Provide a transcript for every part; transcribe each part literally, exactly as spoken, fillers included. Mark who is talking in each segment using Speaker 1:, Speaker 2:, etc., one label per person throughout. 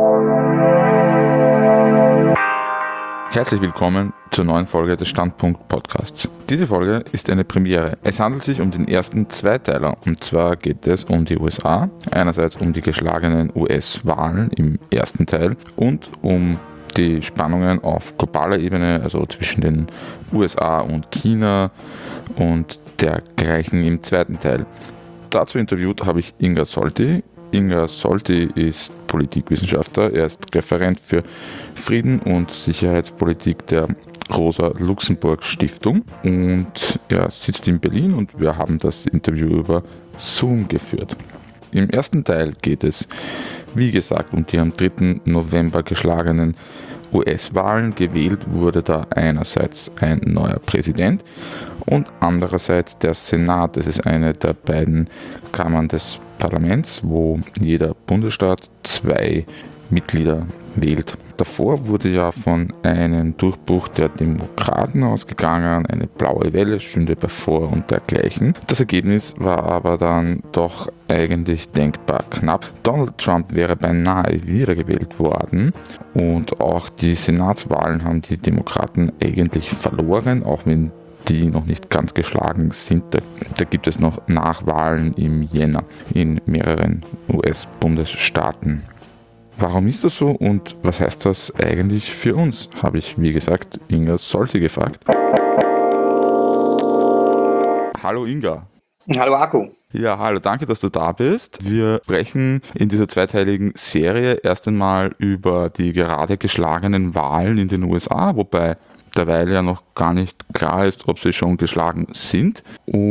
Speaker 1: Herzlich willkommen zur neuen Folge des Standpunkt-Podcasts. Diese Folge ist eine Premiere. Es handelt sich um den ersten Zweiteiler, und zwar geht es um die U S A, einerseits um die geschlagenen U S-Wahlen im ersten Teil und um die Spannungen auf globaler Ebene, also zwischen den U S A und China und dergleichen im zweiten Teil. Dazu interviewt habe ich Inga Solti. Inga Solti ist Politikwissenschaftler, er ist Referent für Frieden und Sicherheitspolitik der Rosa-Luxemburg-Stiftung und er sitzt in Berlin und wir haben das Interview über Zoom geführt. Im ersten Teil geht es, wie gesagt, um die am dritten November geschlagenen U S-Wahlen. Gewählt wurde da einerseits ein neuer Präsident und andererseits der Senat. Das ist eine der beiden Kammern des Parlaments, wo jeder Bundesstaat zwei Mitglieder wählt. Davor wurde ja von einem Durchbruch der Demokraten ausgegangen, eine blaue Welle stünde bevor und dergleichen. Das Ergebnis war aber dann doch eigentlich denkbar knapp. Donald Trump wäre beinahe wiedergewählt worden und auch die Senatswahlen haben die Demokraten eigentlich verloren, auch wenn die noch nicht ganz geschlagen sind. Da, da gibt es noch Nachwahlen im Jänner in mehreren U S-Bundesstaaten. Warum ist das so und was heißt das eigentlich für uns, habe ich, wie gesagt, Inga Solti gefragt. Hallo Inga.
Speaker 2: Hallo Akku.
Speaker 1: Ja, hallo, danke, dass du da bist. Wir sprechen in dieser zweiteiligen Serie erst einmal über die gerade geschlagenen Wahlen in den U S A, wobei derweil ja noch gar nicht klar ist, ob sie schon geschlagen sind.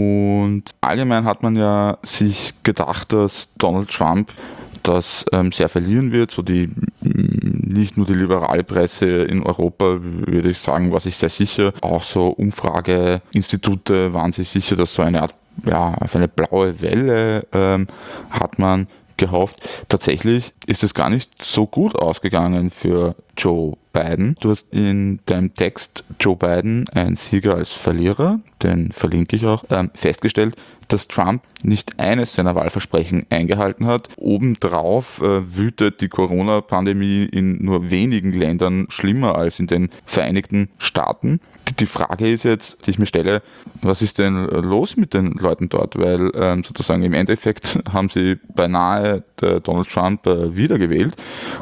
Speaker 1: Und allgemein hat man ja sich gedacht, dass Donald Trump das ähm, sehr verlieren wird. So die, nicht nur die liberale Presse in Europa, würde ich sagen, war sich sehr sicher. Auch so Umfrageinstitute waren sich sicher, dass so eine Art, ja, auf eine blaue Welle ähm, hat man gehofft. Tatsächlich ist es gar nicht so gut ausgegangen für Joe Biden. Du hast in deinem Text Joe Biden, ein Sieger als Verlierer, den verlinke ich auch, ähm, festgestellt, dass Trump nicht eines seiner Wahlversprechen eingehalten hat. Obendrauf äh, wütet die Corona-Pandemie in nur wenigen Ländern schlimmer als in den Vereinigten Staaten. Die, die Frage ist jetzt, die ich mir stelle, was ist denn los mit den Leuten dort? Weil ähm, sozusagen im Endeffekt haben sie beinahe Donald Trump äh, wiedergewählt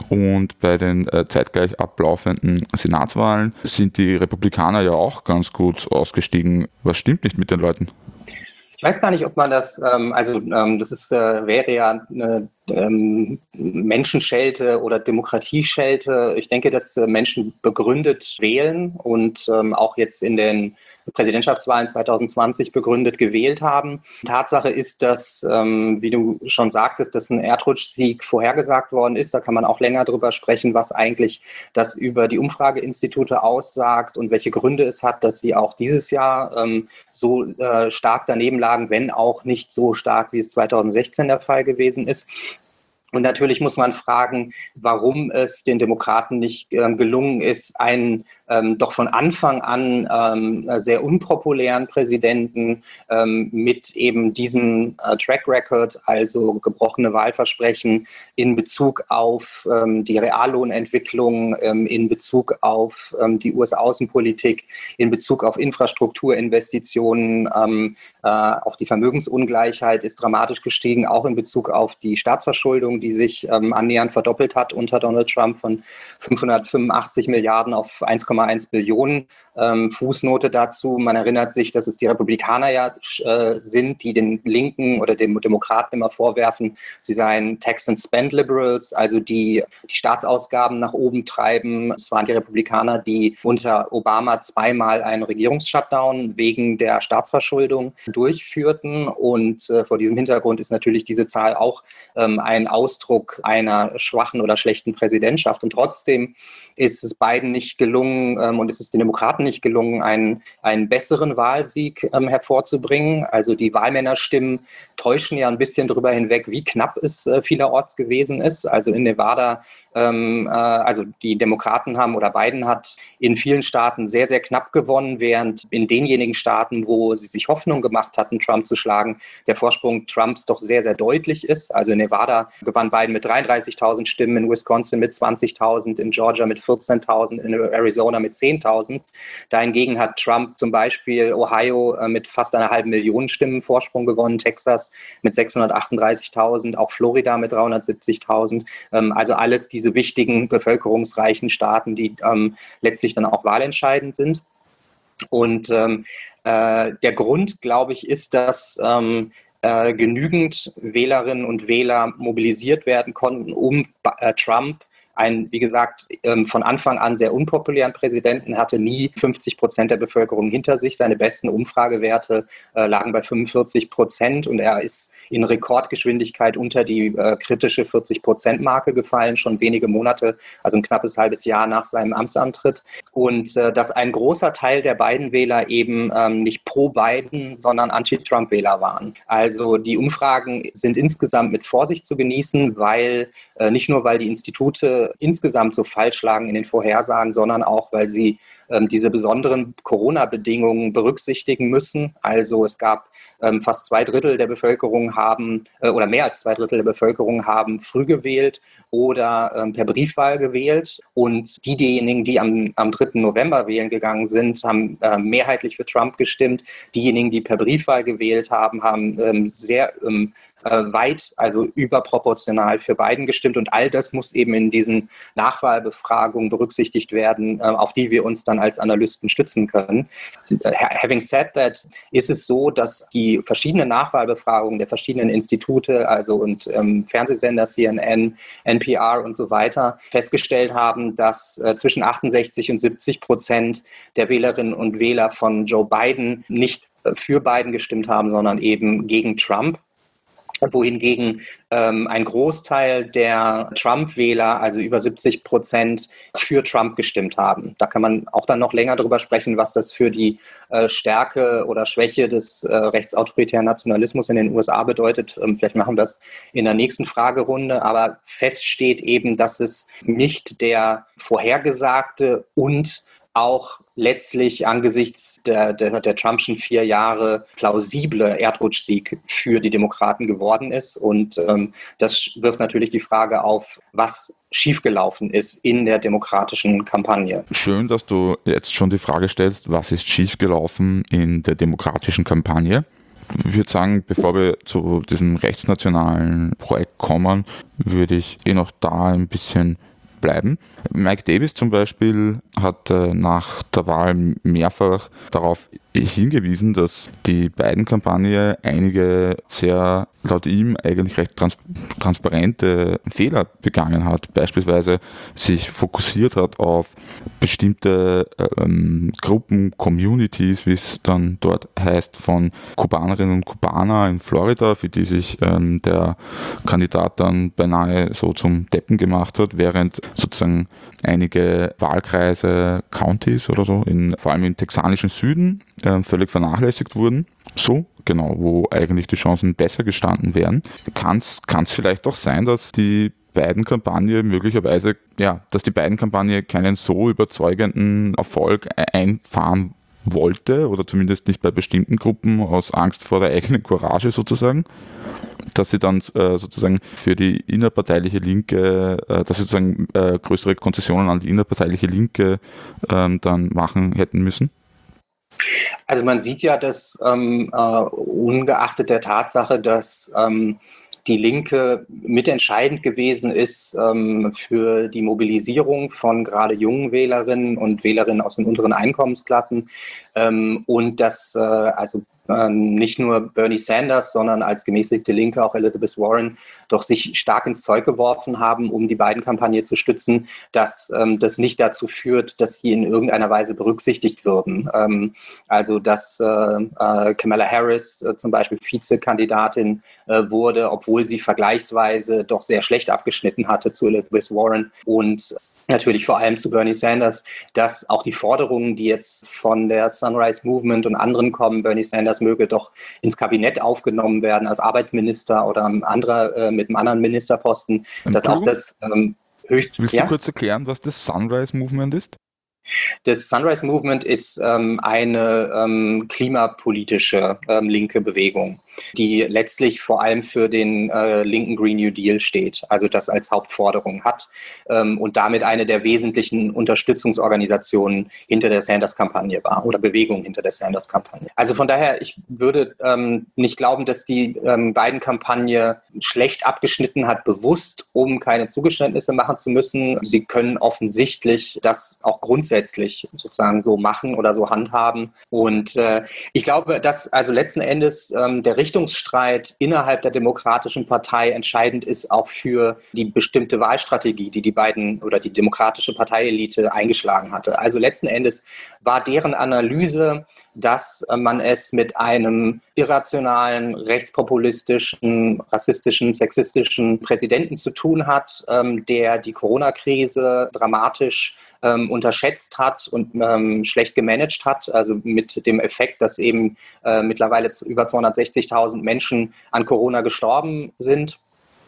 Speaker 1: und bei den äh, zeitgleich ablaufenden Senatswahlen sind die Republikaner ja auch ganz gut ausgestiegen. Was stimmt nicht mit den Leuten?
Speaker 2: Ich weiß gar nicht, ob man das, ähm, also ähm, das ist, äh, wäre ja eine ähm, Menschenschelte oder Demokratieschelte. Ich denke, dass äh, Menschen begründet wählen und ähm, auch jetzt in den Präsidentschaftswahlen zwanzig zwanzig begründet gewählt haben. Tatsache ist, dass, ähm, wie du schon sagtest, dass ein Erdrutschsieg vorhergesagt worden ist. Da kann man auch länger drüber sprechen, was eigentlich das über die Umfrageinstitute aussagt und welche Gründe es hat, dass sie auch dieses Jahr ähm, so äh, stark daneben lagen, wenn auch nicht so stark, wie es zwanzig sechzehn der Fall gewesen ist. Und natürlich muss man fragen, warum es den Demokraten nicht ähm, gelungen ist, einen ähm, doch von Anfang an ähm, sehr unpopulären Präsidenten ähm, mit eben diesem äh, Track Record, also gebrochene Wahlversprechen in Bezug auf ähm, die Reallohnentwicklung, ähm, in Bezug auf ähm, die U S-Außenpolitik, in Bezug auf Infrastrukturinvestitionen, ähm, äh, auch die Vermögensungleichheit ist dramatisch gestiegen, auch in Bezug auf die Staatsverschuldung, die sich ähm, annähernd verdoppelt hat unter Donald Trump von fünfhundertfünfundachtzig Milliarden auf eins Komma eins Billionen. Ähm, Fußnote dazu, man erinnert sich, dass es die Republikaner ja äh, sind, die den Linken oder den Demokraten immer vorwerfen, sie seien Tax and Spend Liberals, also die die Staatsausgaben nach oben treiben. Es waren die Republikaner, die unter Obama zweimal einen Regierungsshutdown wegen der Staatsverschuldung durchführten und äh, vor diesem Hintergrund ist natürlich diese Zahl auch ähm, ein Ausdruck einer schwachen oder schlechten Präsidentschaft und trotzdem ist es Biden nicht gelungen ähm, und es ist den Demokraten nicht gelungen, einen, einen besseren Wahlsieg ähm, hervorzubringen. Also die Wahlmännerstimmen täuschen ja ein bisschen darüber hinweg, wie knapp es äh, vielerorts gewesen ist. Also in Nevada ähm, äh, also die Demokraten haben oder Biden hat in vielen Staaten sehr, sehr knapp gewonnen, während in denjenigen Staaten, wo sie sich Hoffnung gemacht hatten, Trump zu schlagen, der Vorsprung Trumps doch sehr, sehr deutlich ist. Also in Nevada gewann Biden mit dreiunddreißigtausend Stimmen, in Wisconsin mit zwanzigtausend, in Georgia mit vierzehntausend, in Arizona mit zehntausend. Dahingegen hat Trump zum Beispiel Ohio äh, mit fast einer halben Million Stimmen Vorsprung gewonnen, Texas mit sechshundertachtunddreißigtausend, auch Florida mit dreihundertsiebzigtausend. Ähm, also alles diese wichtigen, bevölkerungsreichen Staaten, die ähm, letztlich dann auch wahlentscheidend sind. Und ähm, äh, der Grund, glaube ich, ist, dass ähm, äh, genügend Wählerinnen und Wähler mobilisiert werden konnten, um äh, Trump, einen, wie gesagt, ähm, von Anfang an sehr unpopulären Präsidenten, hatte nie fünfzig Prozent der Bevölkerung hinter sich. Seine besten Umfragewerte äh, lagen bei fünfundvierzig Prozent und er ist in Rekordgeschwindigkeit unter die äh, kritische vierzig-Prozent-Marke gefallen, schon wenige Monate, also ein knappes halbes Jahr nach seinem Amtsantritt. Und äh, dass ein großer Teil der Biden-Wähler eben ähm, nicht pro Biden, sondern Anti-Trump-Wähler waren. Also die Umfragen sind insgesamt mit Vorsicht zu genießen, weil äh, nicht nur, weil die Institute insgesamt so falsch lagen in den Vorhersagen, sondern auch, weil sie ähm, diese besonderen Corona-Bedingungen berücksichtigen müssen. Also es gab ähm, fast zwei Drittel der Bevölkerung haben, äh, oder mehr als zwei Drittel der Bevölkerung haben früh gewählt oder ähm, per Briefwahl gewählt. Und die, diejenigen, die am, am dritten November wählen gegangen sind, haben äh, mehrheitlich für Trump gestimmt. Diejenigen, die per Briefwahl gewählt haben, haben ähm, sehr ähm, weit, also überproportional für Biden gestimmt. Und all das muss eben in diesen Nachwahlbefragungen berücksichtigt werden, auf die wir uns dann als Analysten stützen können. Having said that, ist es so, dass die verschiedenen Nachwahlbefragungen der verschiedenen Institute, also und ähm, Fernsehsender, C N N, N P R und so weiter, festgestellt haben, dass äh, zwischen achtundsechzig und siebzig Prozent der Wählerinnen und Wähler von Joe Biden nicht äh, für Biden gestimmt haben, sondern eben gegen Trump. Wohingegen ähm, ein Großteil der Trump-Wähler, also über siebzig Prozent, für Trump gestimmt haben. Da kann man auch dann noch länger darüber sprechen, was das für die äh, Stärke oder Schwäche des äh, rechtsautoritären Nationalismus in den U S A bedeutet. Ähm, vielleicht machen wir das in der nächsten Fragerunde. Aber fest steht eben, dass es nicht der vorhergesagte und auch letztlich angesichts der, der, der Trumpschen vier Jahre plausible Erdrutschsieg für die Demokraten geworden ist. Und ähm, das wirft natürlich die Frage auf, was schiefgelaufen ist in der demokratischen Kampagne.
Speaker 1: Schön, dass du jetzt schon die Frage stellst, was ist schiefgelaufen in der demokratischen Kampagne? Ich würde sagen, bevor wir zu diesem rechtsnationalen Projekt kommen, würde ich eh noch da ein bisschen bleiben. Mike Davis zum Beispiel hat äh, nach der Wahl mehrfach darauf hingewiesen, dass die Biden-Kampagne einige sehr, laut ihm, eigentlich recht trans- transparente Fehler begangen hat. Beispielsweise sich fokussiert hat auf bestimmte ähm, Gruppen, Communities, wie es dann dort heißt, von Kubanerinnen und Kubaner in Florida, für die sich ähm, der Kandidat dann beinahe so zum Deppen gemacht hat, während sozusagen einige Wahlkreise, Counties oder so, in, vor allem im texanischen Süden, äh, völlig vernachlässigt wurden. So, genau, wo eigentlich die Chancen besser gestanden wären. Kann es vielleicht auch sein, dass die Biden-Kampagne möglicherweise, ja, dass die Biden-Kampagne keinen so überzeugenden Erfolg einfahren wollte oder zumindest nicht bei bestimmten Gruppen aus Angst vor der eigenen Courage sozusagen, dass sie dann äh, sozusagen für die innerparteiliche Linke, äh, dass sie sozusagen äh, größere Konzessionen an die innerparteiliche Linke äh, dann machen hätten müssen?
Speaker 2: Also man sieht ja, dass ähm, äh, ungeachtet der Tatsache, dass ähm, die Linke mitentscheidend gewesen ist ähm, für die Mobilisierung von gerade jungen Wählerinnen und Wählerinnen aus den unteren Einkommensklassen ähm, und dass äh, also ähm, nicht nur Bernie Sanders, sondern als gemäßigte Linke auch Elizabeth Warren doch sich stark ins Zeug geworfen haben, um die Biden-Kampagne zu stützen, dass ähm, das nicht dazu führt, dass sie in irgendeiner Weise berücksichtigt würden. Ähm, also dass äh, äh, Kamala Harris äh, zum Beispiel Vizekandidatin äh, wurde, obwohl sie vergleichsweise doch sehr schlecht abgeschnitten hatte zu Elizabeth Warren und natürlich vor allem zu Bernie Sanders, dass auch die Forderungen, die jetzt von der Sunrise Movement und anderen kommen, Bernie Sanders möge doch ins Kabinett aufgenommen werden als Arbeitsminister oder anderer, äh, mit einem anderen Ministerposten, dass auch das ähm, höchst...
Speaker 1: Willst
Speaker 2: ja?
Speaker 1: du kurz erklären, was das Sunrise Movement ist?
Speaker 2: Das Sunrise Movement ist ähm, eine ähm, klimapolitische ähm, linke Bewegung, die letztlich vor allem für den äh, linken Green New Deal steht, also das als Hauptforderung hat ähm, und damit eine der wesentlichen Unterstützungsorganisationen hinter der Sanders-Kampagne war oder Bewegung hinter der Sanders-Kampagne. Also von daher, ich würde ähm, nicht glauben, dass die ähm, Biden-Kampagne schlecht abgeschnitten hat, bewusst, um keine Zugeständnisse machen zu müssen. Sie können offensichtlich das auch grundsätzlich sozusagen so machen oder so handhaben. Und äh, ich glaube, dass also letzten Endes ähm, der Richtungsstreit innerhalb der Demokratischen Partei entscheidend ist auch für die bestimmte Wahlstrategie, die die beiden oder die Demokratische Parteielite eingeschlagen hatte. Also letzten Endes war deren Analyse, dass man es mit einem irrationalen, rechtspopulistischen, rassistischen, sexistischen Präsidenten zu tun hat, ähm, der die Corona-Krise dramatisch ähm, unterschätzt hat und ähm, schlecht gemanagt hat, also mit dem Effekt, dass eben äh, mittlerweile über zweihundertsechzigtausend Menschen an Corona gestorben sind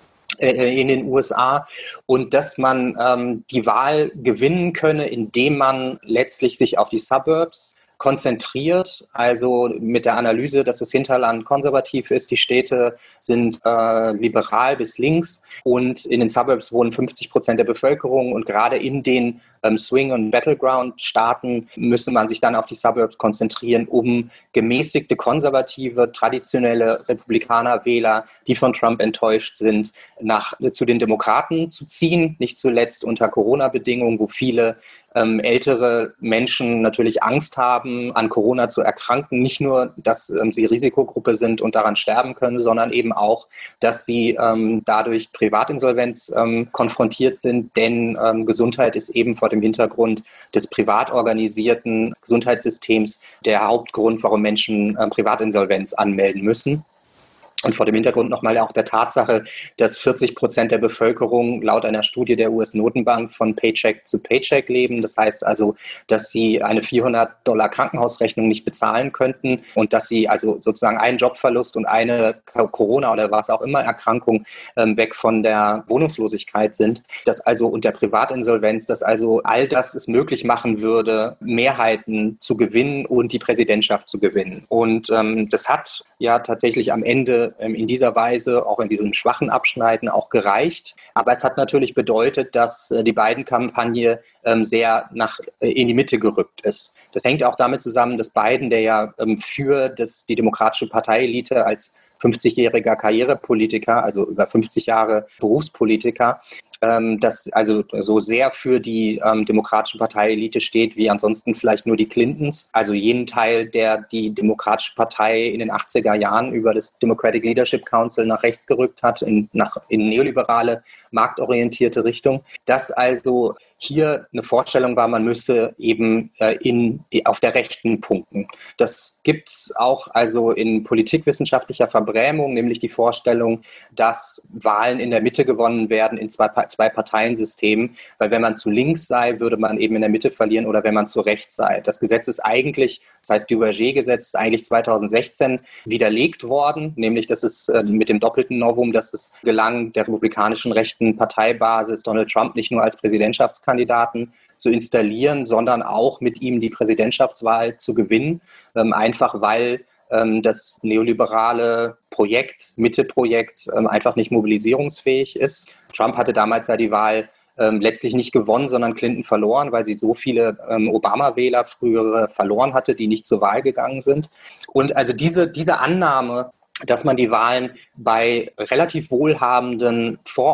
Speaker 2: in den U S A und dass man ähm, die Wahl gewinnen könne, indem man letztlich sich auf die Suburbs konzentriert, also mit der Analyse, dass das Hinterland konservativ ist, die Städte sind äh, liberal bis links und in den Suburbs wohnen fünfzig Prozent der Bevölkerung und gerade in den ähm, Swing- und Battleground-Staaten müsse man sich dann auf die Suburbs konzentrieren, um gemäßigte, konservative, traditionelle Republikaner-Wähler, die von Trump enttäuscht sind, nach, zu den Demokraten zu ziehen, nicht zuletzt unter Corona-Bedingungen, wo viele Ähm, ältere Menschen natürlich Angst haben, an Corona zu erkranken. Nicht nur, dass ähm, sie Risikogruppe sind und daran sterben können, sondern eben auch, dass sie ähm, dadurch Privatinsolvenz ähm, konfrontiert sind. Denn ähm, Gesundheit ist eben vor dem Hintergrund des privat organisierten Gesundheitssystems der Hauptgrund, warum Menschen ähm, Privatinsolvenz anmelden müssen. Und vor dem Hintergrund nochmal auch der Tatsache, dass vierzig Prozent der Bevölkerung laut einer Studie der U S-Notenbank von Paycheck zu Paycheck leben. Das heißt also, dass sie eine vierhundert Dollar Krankenhausrechnung nicht bezahlen könnten und dass sie also sozusagen einen Jobverlust und eine Corona- oder was auch immer Erkrankung ähm, weg von der Wohnungslosigkeit sind. Dass also und der Privatinsolvenz, dass also all das es möglich machen würde, Mehrheiten zu gewinnen und die Präsidentschaft zu gewinnen. Und ähm, das hat ja tatsächlich am Ende in dieser Weise, auch in diesem schwachen Abschneiden, auch gereicht. Aber es hat natürlich bedeutet, dass die Biden-Kampagne sehr nach, in die Mitte gerückt ist. Das hängt auch damit zusammen, dass Biden, der ja für das, die Demokratische Parteielite als fünfzigjähriger Karrierepolitiker, also über fünfzig Jahre Berufspolitiker, das also so sehr für die ähm, Demokratische Parteielite steht, wie ansonsten vielleicht nur die Clintons. Also jenen Teil, der die Demokratische Partei in den achtziger Jahren über das Democratic Leadership Council nach rechts gerückt hat, in, nach, in neoliberale, marktorientierte Richtung. Dass also hier eine Vorstellung war, man müsse eben äh, in, auf der rechten punkten. Das gibt es auch also in politikwissenschaftlicher Verbrämung, nämlich die Vorstellung, dass Wahlen in der Mitte gewonnen werden in zwei, zwei Parteiensystemen, weil wenn man zu links sei, würde man eben in der Mitte verlieren oder wenn man zu rechts sei. Das Gesetz ist eigentlich, das heißt Duverger-Gesetz, ist eigentlich zweitausendsechzehn widerlegt worden, nämlich dass es äh, mit dem doppelten Novum, dass es gelang, der republikanischen rechten Parteibasis Donald Trump nicht nur als Präsidentschaftskandidaten Kandidaten zu installieren, sondern auch mit ihm die Präsidentschaftswahl zu gewinnen, ähm, einfach weil ähm, das neoliberale Projekt, Mitte-Projekt, ähm, einfach nicht mobilisierungsfähig ist. Trump hatte damals ja die Wahl ähm, letztlich nicht gewonnen, sondern Clinton verloren, weil sie so viele ähm, Obama-Wähler frühere verloren hatte, die nicht zur Wahl gegangen sind. Und also diese, diese Annahme, dass man die Wahlen bei relativ wohlhabenden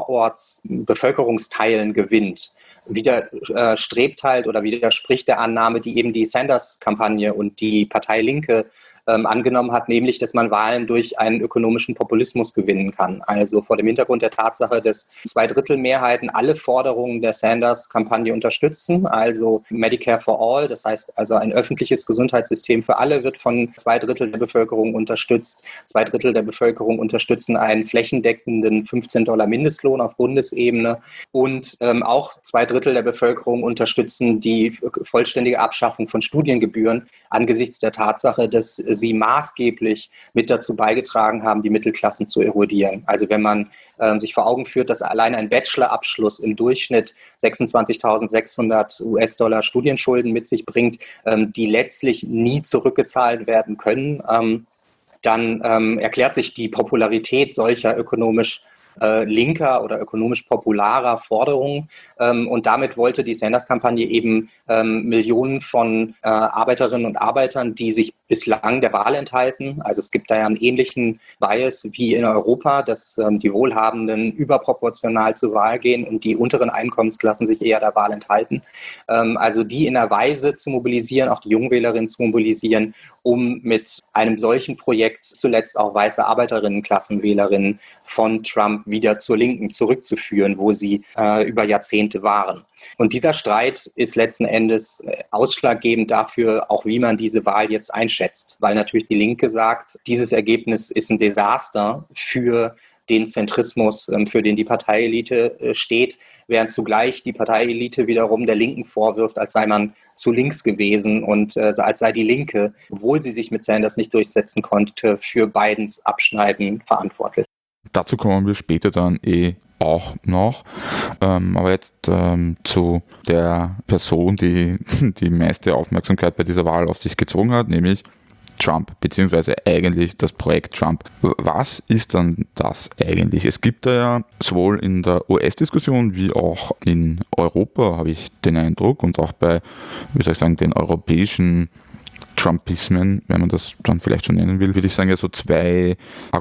Speaker 2: Vorortsbevölkerungsteilen gewinnt, widerstrebt halt oder widerspricht der Annahme, die eben die Sanders-Kampagne und die Partei Linke ähm, angenommen hat, nämlich, dass man Wahlen durch einen ökonomischen Populismus gewinnen kann. Also vor dem Hintergrund der Tatsache, dass Zweidrittelmehrheiten alle Forderungen der Sanders-Kampagne unterstützen, also Medicare for All, das heißt also ein öffentliches Gesundheitssystem für alle wird von zwei Drittel der Bevölkerung unterstützt. Zwei Drittel der Bevölkerung unterstützen einen flächendeckenden fünfzehn Dollar Mindestlohn auf Bundesebene und ähm, auch zwei Drittel der Bevölkerung unterstützen die vollständige Abschaffung von Studiengebühren angesichts der Tatsache, dass sie maßgeblich mit dazu beigetragen haben, die Mittelklassen zu erodieren. Also wenn man ähm, sich vor Augen führt, dass allein ein Bachelorabschluss im Durchschnitt sechsundzwanzigtausendsechshundert US-Dollar Studienschulden mit sich bringt, ähm, die letztlich nie zurückgezahlt werden können, ähm, dann ähm, erklärt sich die Popularität solcher ökonomisch äh, linker oder ökonomisch popularer Forderungen. Ähm, und damit wollte die Sanders-Kampagne eben ähm, Millionen von äh, Arbeiterinnen und Arbeitern, die sich bislang der Wahl enthalten. Also es gibt da ja einen ähnlichen Bias wie in Europa, dass ähm, die Wohlhabenden überproportional zur Wahl gehen und die unteren Einkommensklassen sich eher der Wahl enthalten. Ähm, also die in einer Weise zu mobilisieren, auch die Jungwählerinnen zu mobilisieren, um mit einem solchen Projekt zuletzt auch weiße Arbeiterinnenklassenwählerinnen von Trump wieder zur Linken zurückzuführen, wo sie äh, über Jahrzehnte waren. Und dieser Streit ist letzten Endes ausschlaggebend dafür, auch wie man diese Wahl jetzt einschätzt, weil natürlich die Linke sagt, dieses Ergebnis ist ein Desaster für den Zentrismus, für den die Parteielite steht, während zugleich die Parteielite wiederum der Linken vorwirft, als sei man zu links gewesen und äh, als sei die Linke, obwohl sie sich mit Sanders nicht durchsetzen konnte, für Bidens Abschneiden verantwortlich.
Speaker 1: Dazu kommen wir später dann eh auch noch. Ähm, aber jetzt ähm, zu der Person, die die meiste Aufmerksamkeit bei dieser Wahl auf sich gezogen hat, nämlich Trump, beziehungsweise eigentlich das Projekt Trump. Was ist dann das eigentlich? Es gibt da ja sowohl in der U S-Diskussion wie auch in Europa, habe ich den Eindruck, und auch bei, wie soll ich sagen, den europäischen Trumpismen, wenn man das dann vielleicht schon nennen will, würde ich sagen, ja so zwei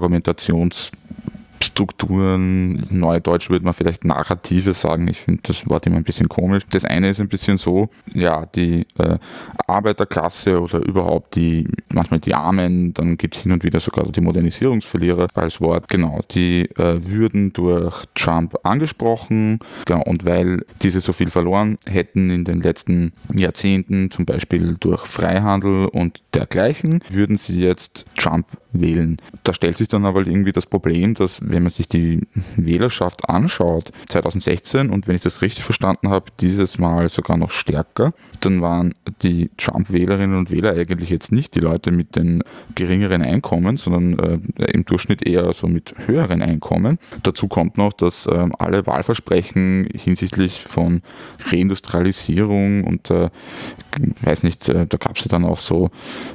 Speaker 1: Argumentationsstrukturen, neudeutsch würde man vielleicht Narrative sagen, ich finde das Wort immer ein bisschen komisch. Das eine ist ein bisschen so, ja, die äh, Arbeiterklasse oder überhaupt die, manchmal die Armen, dann gibt es hin und wieder sogar die Modernisierungsverlierer als Wort, genau, die äh, würden durch Trump angesprochen, genau, und weil diese so viel verloren hätten in den letzten Jahrzehnten, zum Beispiel durch Freihandel und dergleichen, würden sie jetzt Trump wählen. Da stellt sich dann aber irgendwie das Problem, dass wenn man sich die Wählerschaft anschaut, zwanzig sechzehn, und wenn ich das richtig verstanden habe, dieses Mal sogar noch stärker, dann waren die Trump-Wählerinnen und Wähler eigentlich jetzt nicht die Leute mit den geringeren Einkommen, sondern äh, im Durchschnitt eher so mit höheren Einkommen. Dazu kommt noch, dass äh, alle Wahlversprechen hinsichtlich von Reindustrialisierung und äh, weiß nicht, äh, da gab es ja dann auch so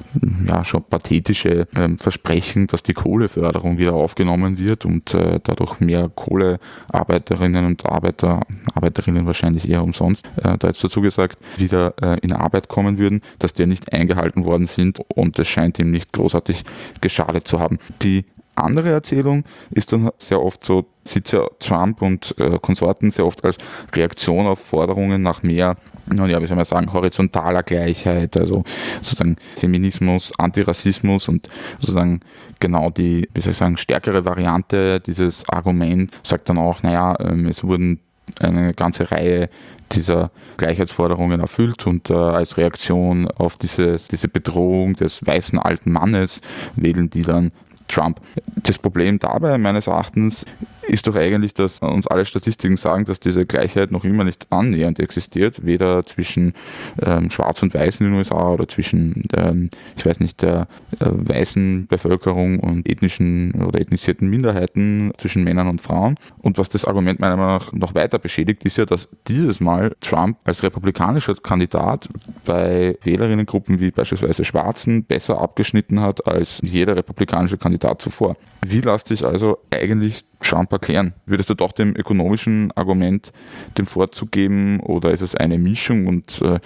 Speaker 1: ja schon pathetische äh, Versprechen, dass die Kohleförderung wieder aufgenommen wird und äh, dadurch mehr Kohlearbeiterinnen und Arbeiter, Arbeiterinnen wahrscheinlich eher umsonst, äh, da jetzt dazu gesagt, wieder äh, in Arbeit kommen würden, dass die nicht eingehalten worden sind und es scheint ihm nicht großartig geschadet zu haben. Die andere Erzählung ist dann sehr oft so, sieht ja Trump und äh, Konsorten sehr oft als Reaktion auf Forderungen nach mehr, ja, wie soll man sagen, horizontaler Gleichheit, also sozusagen Feminismus, Antirassismus und sozusagen genau die, wie soll ich sagen, stärkere Variante dieses Argument sagt dann auch, naja, ähm, es wurden eine ganze Reihe dieser Gleichheitsforderungen erfüllt und äh, als Reaktion auf diese, diese Bedrohung des weißen alten Mannes wählen die dann Trump. Das Problem dabei meines Erachtens ist doch eigentlich, dass uns alle Statistiken sagen, dass diese Gleichheit noch immer nicht annähernd existiert, weder zwischen ähm, Schwarz und Weiß in den U S A oder zwischen, ähm, ich weiß nicht, der äh, weißen Bevölkerung und ethnischen oder ethnisierten Minderheiten, zwischen Männern und Frauen. Und was das Argument meiner Meinung nach noch weiter beschädigt, ist ja, dass dieses Mal Trump als republikanischer Kandidat bei Wählerinnengruppen wie beispielsweise Schwarzen besser abgeschnitten hat als jeder republikanische Kandidat zuvor. Wie lässt sich also eigentlich Trump erklären? Würdest du doch dem ökonomischen Argument den Vorzug geben oder ist es eine Mischung und äh,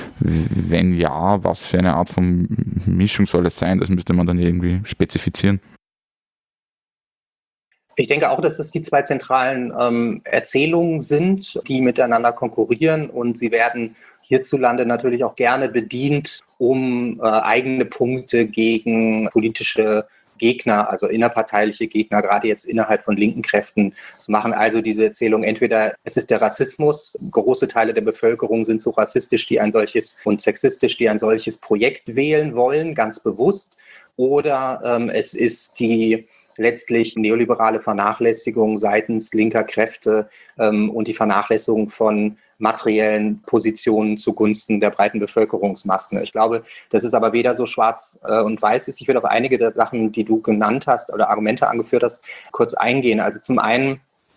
Speaker 1: wenn ja, was für eine Art von Mischung soll es sein? Das müsste man dann irgendwie spezifizieren.
Speaker 2: Ich denke auch, dass es die zwei zentralen ähm, Erzählungen sind, die miteinander konkurrieren und sie werden hierzulande natürlich auch gerne bedient, um äh, eigene Punkte gegen politische Gegner, also innerparteiliche Gegner, gerade jetzt innerhalb von linken Kräften zu machen. Also diese Erzählung, entweder es ist der Rassismus, große Teile der Bevölkerung sind so rassistisch, die ein solches und sexistisch, die ein solches Projekt wählen wollen, ganz bewusst, oder ähm, es ist die letztlich neoliberale Vernachlässigung seitens linker Kräfte ähm, und die Vernachlässigung von materiellen Positionen zugunsten der breiten Bevölkerungsmassen. Ich glaube, dass es aber weder so schwarz äh, und weiß ist. Ich will auf einige der Sachen, die du genannt hast oder Argumente angeführt hast, kurz eingehen. Also zum einen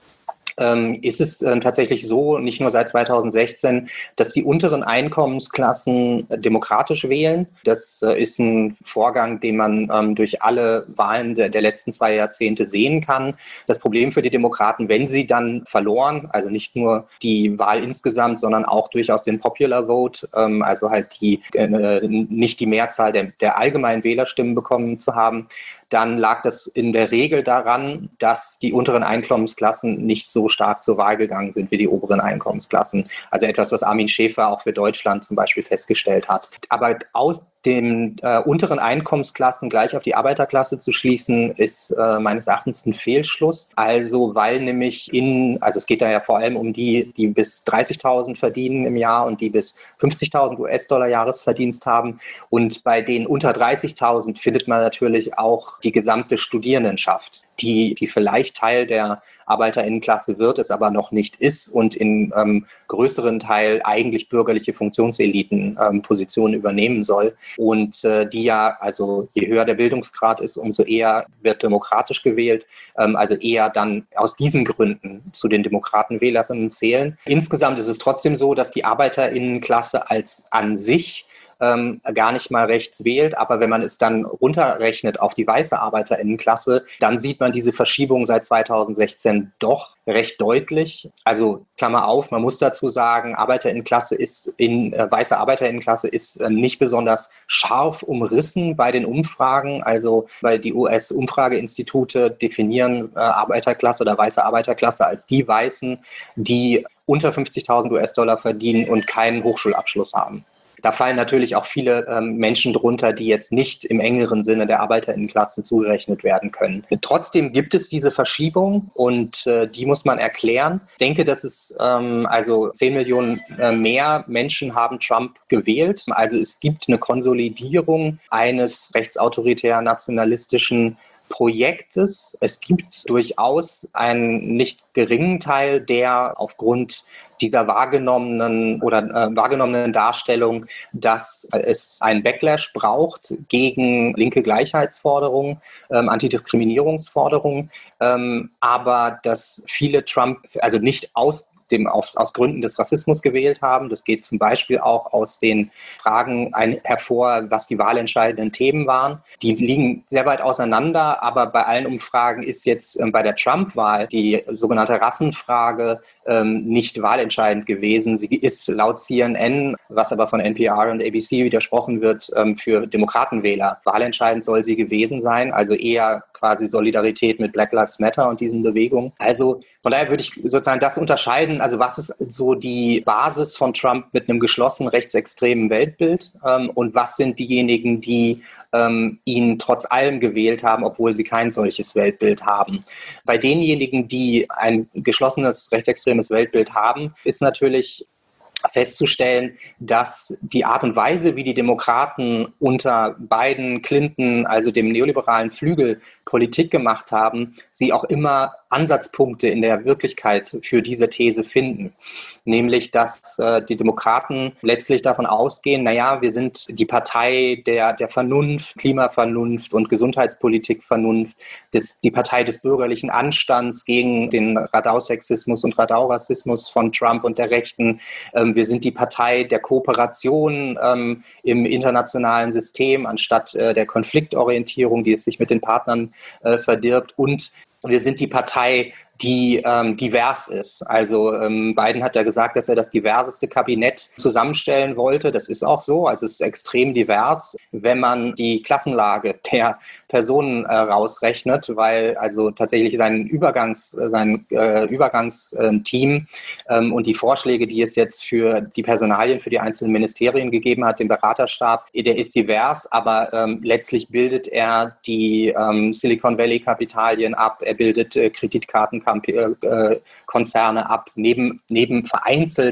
Speaker 2: Ähm, ist es äh, tatsächlich so, nicht nur seit zweitausendsechzehn, dass die unteren Einkommensklassen äh, demokratisch wählen. Das äh, ist ein Vorgang, den man ähm, durch alle Wahlen der, der letzten zwei Jahrzehnte sehen kann. Das Problem für die Demokraten, wenn sie dann verloren, also nicht nur die Wahl insgesamt, sondern auch durchaus den Popular Vote, ähm, also halt die äh, nicht die Mehrzahl der, der allgemeinen Wählerstimmen bekommen zu haben, dann lag das in der Regel daran, dass die unteren Einkommensklassen nicht so stark zur Wahl gegangen sind wie die oberen Einkommensklassen. Also etwas, was Armin Schäfer auch für Deutschland zum Beispiel festgestellt hat. Aber aus den äh, unteren Einkommensklassen gleich auf die Arbeiterklasse zu schließen, ist äh, meines Erachtens ein Fehlschluss. Also weil nämlich in, also es geht da ja vor allem um die, die bis dreißigtausend verdienen im Jahr und die bis fünfzigtausend U S-Dollar Jahresverdienst haben. Und bei den unter dreißigtausend findet man natürlich auch die gesamte Studierendenschaft, die, die vielleicht Teil der Arbeiterinnenklasse wird, es aber noch nicht ist und in ähm, größeren Teil eigentlich bürgerliche Funktionseliten ähm, Positionen übernehmen soll. Und äh, die ja, also je höher der Bildungsgrad ist, umso eher wird demokratisch gewählt, ähm, also eher dann aus diesen Gründen zu den Demokratenwählerinnen zählen. Insgesamt ist es trotzdem so, dass die Arbeiterinnenklasse als an sich Ähm, gar nicht mal rechts wählt. Aber wenn man es dann runterrechnet auf die weiße Arbeiterinnenklasse, dann sieht man diese Verschiebung seit zweitausendsechzehn doch recht deutlich. Also Klammer auf, man muss dazu sagen, Arbeiterinnenklasse ist in, äh, weiße Arbeiterinnenklasse ist äh, nicht besonders scharf umrissen bei den Umfragen. Also weil die U S-Umfrageinstitute definieren äh, Arbeiterklasse oder weiße Arbeiterklasse als die Weißen, die unter fünfzigtausend U S-Dollar verdienen und keinen Hochschulabschluss haben. Da fallen natürlich auch viele ähm, Menschen drunter, die jetzt nicht im engeren Sinne der Arbeiterinnenklasse zugerechnet werden können. Trotzdem gibt es diese Verschiebung und äh, die muss man erklären. Ich denke, dass es ähm, also zehn Millionen äh, mehr Menschen haben Trump gewählt. Also es gibt eine Konsolidierung eines rechtsautoritären nationalistischen Projektes. Es gibt durchaus einen nicht geringen Teil, der aufgrund dieser wahrgenommenen oder äh, wahrgenommenen Darstellung, dass es einen Backlash braucht gegen linke Gleichheitsforderungen, ähm, Antidiskriminierungsforderungen, ähm, aber dass viele Trump, also nicht aus dem aus, aus Gründen des Rassismus gewählt haben. Das geht zum Beispiel auch aus den Fragen ein, hervor, was die wahlentscheidenden Themen waren. Die liegen sehr weit auseinander, aber bei allen Umfragen ist jetzt ähm, bei der Trump-Wahl die sogenannte Rassenfrage ähm, nicht wahlentscheidend gewesen. Sie ist laut C N N, was aber von N P R und A B C widersprochen wird, ähm, für Demokratenwähler. Wahlentscheidend soll sie gewesen sein, also eher quasi Solidarität mit Black Lives Matter und diesen Bewegungen. Also von daher würde ich sozusagen das unterscheiden. Also was ist so die Basis von Trump mit einem geschlossenen rechtsextremen Weltbild ähm, und was sind diejenigen, die ähm, ihn trotz allem gewählt haben, obwohl sie kein solches Weltbild haben. Bei denjenigen, die ein geschlossenes rechtsextremes Weltbild haben, ist natürlich festzustellen, dass die Art und Weise, wie die Demokraten unter Biden, Clinton, also dem neoliberalen Flügel, Politik gemacht haben, sie auch immer Ansatzpunkte in der Wirklichkeit für diese These finden. Nämlich, dass äh, die Demokraten letztlich davon ausgehen, naja, wir sind die Partei der, der Vernunft, Klimavernunft und Gesundheitspolitikvernunft, des, die Partei des bürgerlichen Anstands gegen den Radau-Sexismus und Radau-Rassismus von Trump und der Rechten. Ähm, wir sind die Partei der Kooperation ähm, im internationalen System anstatt äh, der Konfliktorientierung, die es sich mit den Partnern äh, verdirbt. Und wir sind die Partei, die ähm, divers ist. Also ähm, Biden hat ja gesagt, dass er das diverseste Kabinett zusammenstellen wollte. Das ist auch so. Also es ist extrem divers, wenn man die Klassenlage der Personen äh, rausrechnet, weil also tatsächlich sein Übergangs, sein äh, Übergangsteam ähm, und die Vorschläge, die es jetzt für die Personalien für die einzelnen Ministerien gegeben hat, den Beraterstab, der ist divers, aber ähm, letztlich bildet er die ähm, Silicon Valley Kapitalien ab, er bildet äh, Kreditkarten Konzerne ab, neben, neben vereinzelt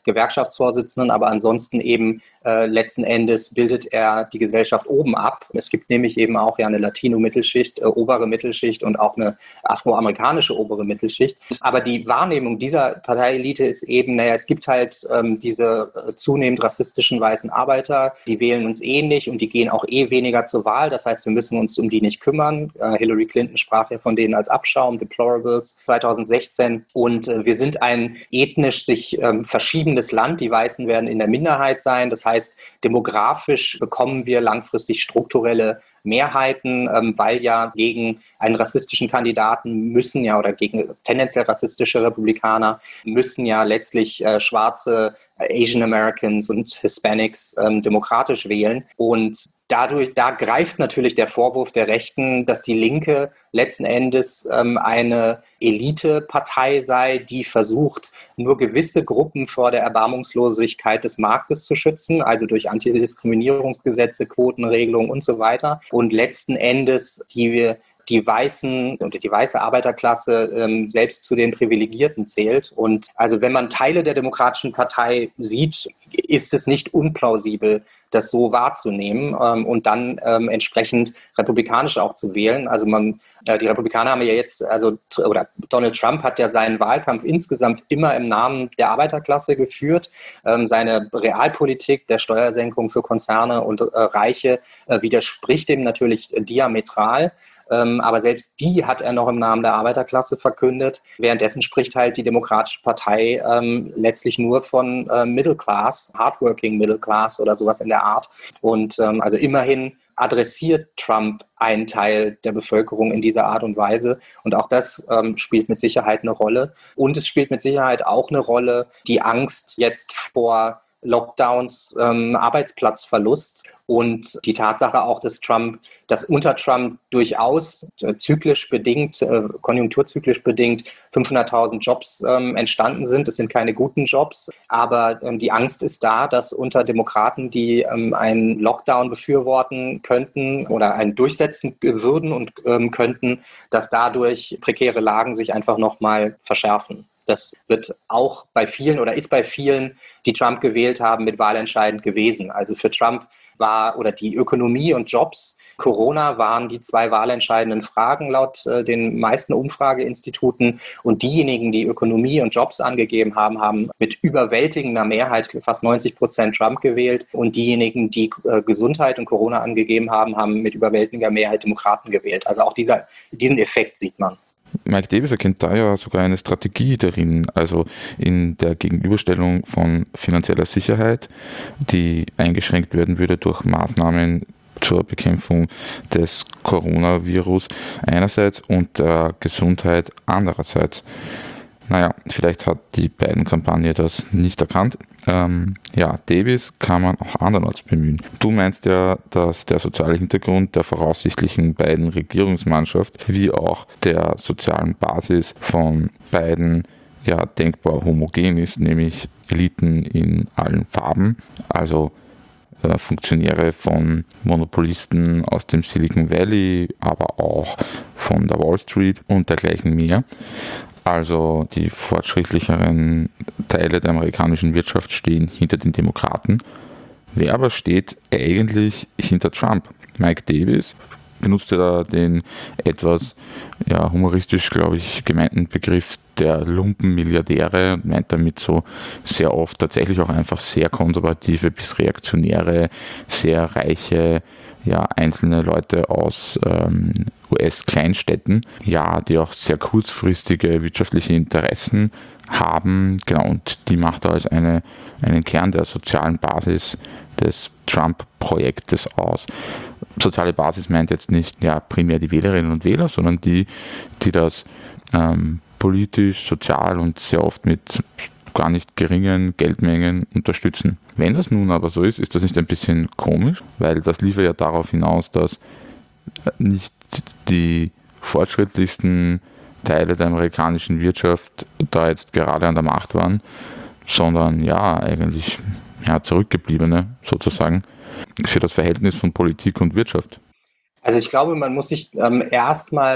Speaker 2: Gewerkschaftsvorsitzenden, aber ansonsten eben äh, letzten Endes bildet er die Gesellschaft oben ab. Es gibt nämlich eben auch ja eine Latino-Mittelschicht, äh, obere Mittelschicht und auch eine afroamerikanische obere Mittelschicht. Aber die Wahrnehmung dieser Parteielite ist eben, naja, es gibt halt ähm, diese äh, zunehmend rassistischen weißen Arbeiter, die wählen uns eh nicht und die gehen auch eh weniger zur Wahl. Das heißt, wir müssen uns um die nicht kümmern. Äh, Hillary Clinton sprach ja von denen als Abschaum, Deplorables zweitausendsechzehn. Und äh, wir sind ein ethnisch sich ähm, verschiebendes Land. Die Weißen werden in der Minderheit sein. Das heißt, demografisch bekommen wir langfristig strukturelle Mehrheiten, ähm, weil ja gegen einen rassistischen Kandidaten müssen ja oder gegen tendenziell rassistische Republikaner müssen ja letztlich äh, schwarze Asian Americans und Hispanics ähm, demokratisch wählen. Und dadurch, da greift natürlich der Vorwurf der Rechten, dass die Linke letzten Endes ähm, eine Elitepartei sei, die versucht, nur gewisse Gruppen vor der Erbarmungslosigkeit des Marktes zu schützen, also durch Antidiskriminierungsgesetze, Quotenregelungen und so weiter. Und letzten Endes die die weißen oder die weiße Arbeiterklasse ähm, selbst zu den Privilegierten zählt. Und also wenn man Teile der Demokratischen Partei sieht, ist es nicht unplausibel, das so wahrzunehmen ähm, und dann ähm, entsprechend republikanisch auch zu wählen. Also man, äh, die Republikaner haben ja jetzt, also oder Donald Trump hat ja seinen Wahlkampf insgesamt immer im Namen der Arbeiterklasse geführt. Ähm, seine Realpolitik der Steuersenkung für Konzerne und äh, Reiche äh, widerspricht dem natürlich diametral. Ähm, aber selbst die hat er noch im Namen der Arbeiterklasse verkündet. Währenddessen spricht halt die Demokratische Partei ähm, letztlich nur von äh, Middle Class, Hardworking Middle Class oder sowas in der Art. Und ähm, also immerhin adressiert Trump einen Teil der Bevölkerung in dieser Art und Weise. Und auch das ähm, spielt mit Sicherheit eine Rolle. Und es spielt mit Sicherheit auch eine Rolle, die Angst jetzt vor Lockdowns, ähm, Arbeitsplatzverlust und die Tatsache auch, dass Trump, dass unter Trump durchaus äh, zyklisch bedingt, äh, konjunkturzyklisch bedingt fünfhunderttausend Jobs ähm, entstanden sind. Das sind keine guten Jobs, aber ähm, die Angst ist da, dass unter Demokraten, die ähm, einen Lockdown befürworten könnten oder einen durchsetzen würden und ähm, könnten, dass dadurch prekäre Lagen sich einfach nochmal verschärfen. Das wird auch bei vielen oder ist bei vielen, die Trump gewählt haben, mit wahlentscheidend gewesen. Also für Trump war oder die Ökonomie und Jobs, Corona waren die zwei wahlentscheidenden Fragen laut äh, den meisten Umfrageinstituten. Und diejenigen, die Ökonomie und Jobs angegeben haben, haben mit überwältigender Mehrheit fast neunzig Prozent Trump gewählt. Und diejenigen, die äh, Gesundheit und Corona angegeben haben, haben mit überwältigender Mehrheit Demokraten gewählt. Also auch dieser, diesen Effekt sieht man.
Speaker 1: Mike Davis erkennt da ja sogar eine Strategie darin, also in der Gegenüberstellung von finanzieller Sicherheit, die eingeschränkt werden würde durch Maßnahmen zur Bekämpfung des Coronavirus einerseits und der Gesundheit andererseits. Naja, vielleicht hat die beiden Kampagne das nicht erkannt. Ähm, ja, Davis kann man auch andernorts bemühen. Du meinst ja, dass der soziale Hintergrund der voraussichtlichen beiden Regierungsmannschaft wie auch der sozialen Basis von beiden ja denkbar homogen ist, nämlich Eliten in allen Farben, also äh, Funktionäre von Monopolisten aus dem Silicon Valley, aber auch von der Wall Street und dergleichen mehr. Also die fortschrittlicheren Teile der amerikanischen Wirtschaft stehen hinter den Demokraten. Wer aber steht eigentlich hinter Trump? Mike Davis benutzte da den etwas ja, humoristisch, glaube ich, gemeinten Begriff der Lumpenmilliardäre und meint damit so sehr oft tatsächlich auch einfach sehr konservative bis reaktionäre, sehr reiche, ja, einzelne Leute aus ähm, U S-Kleinstädten, ja, die auch sehr kurzfristige wirtschaftliche Interessen haben, genau, und die macht er als eine, einen Kern der sozialen Basis des Trump-Projektes aus. Soziale Basis meint jetzt nicht ja, primär die Wählerinnen und Wähler, sondern die, die das ähm, politisch, sozial und sehr oft mit gar nicht geringen Geldmengen unterstützen. Wenn das nun aber so ist, ist das nicht ein bisschen komisch, weil das liefert ja darauf hinaus, dass nicht die fortschrittlichsten Teile der amerikanischen Wirtschaft da jetzt gerade an der Macht waren, sondern ja eigentlich ja, zurückgebliebene sozusagen für das Verhältnis von Politik und Wirtschaft.
Speaker 2: Also ich glaube, man muss sich ähm, erstmal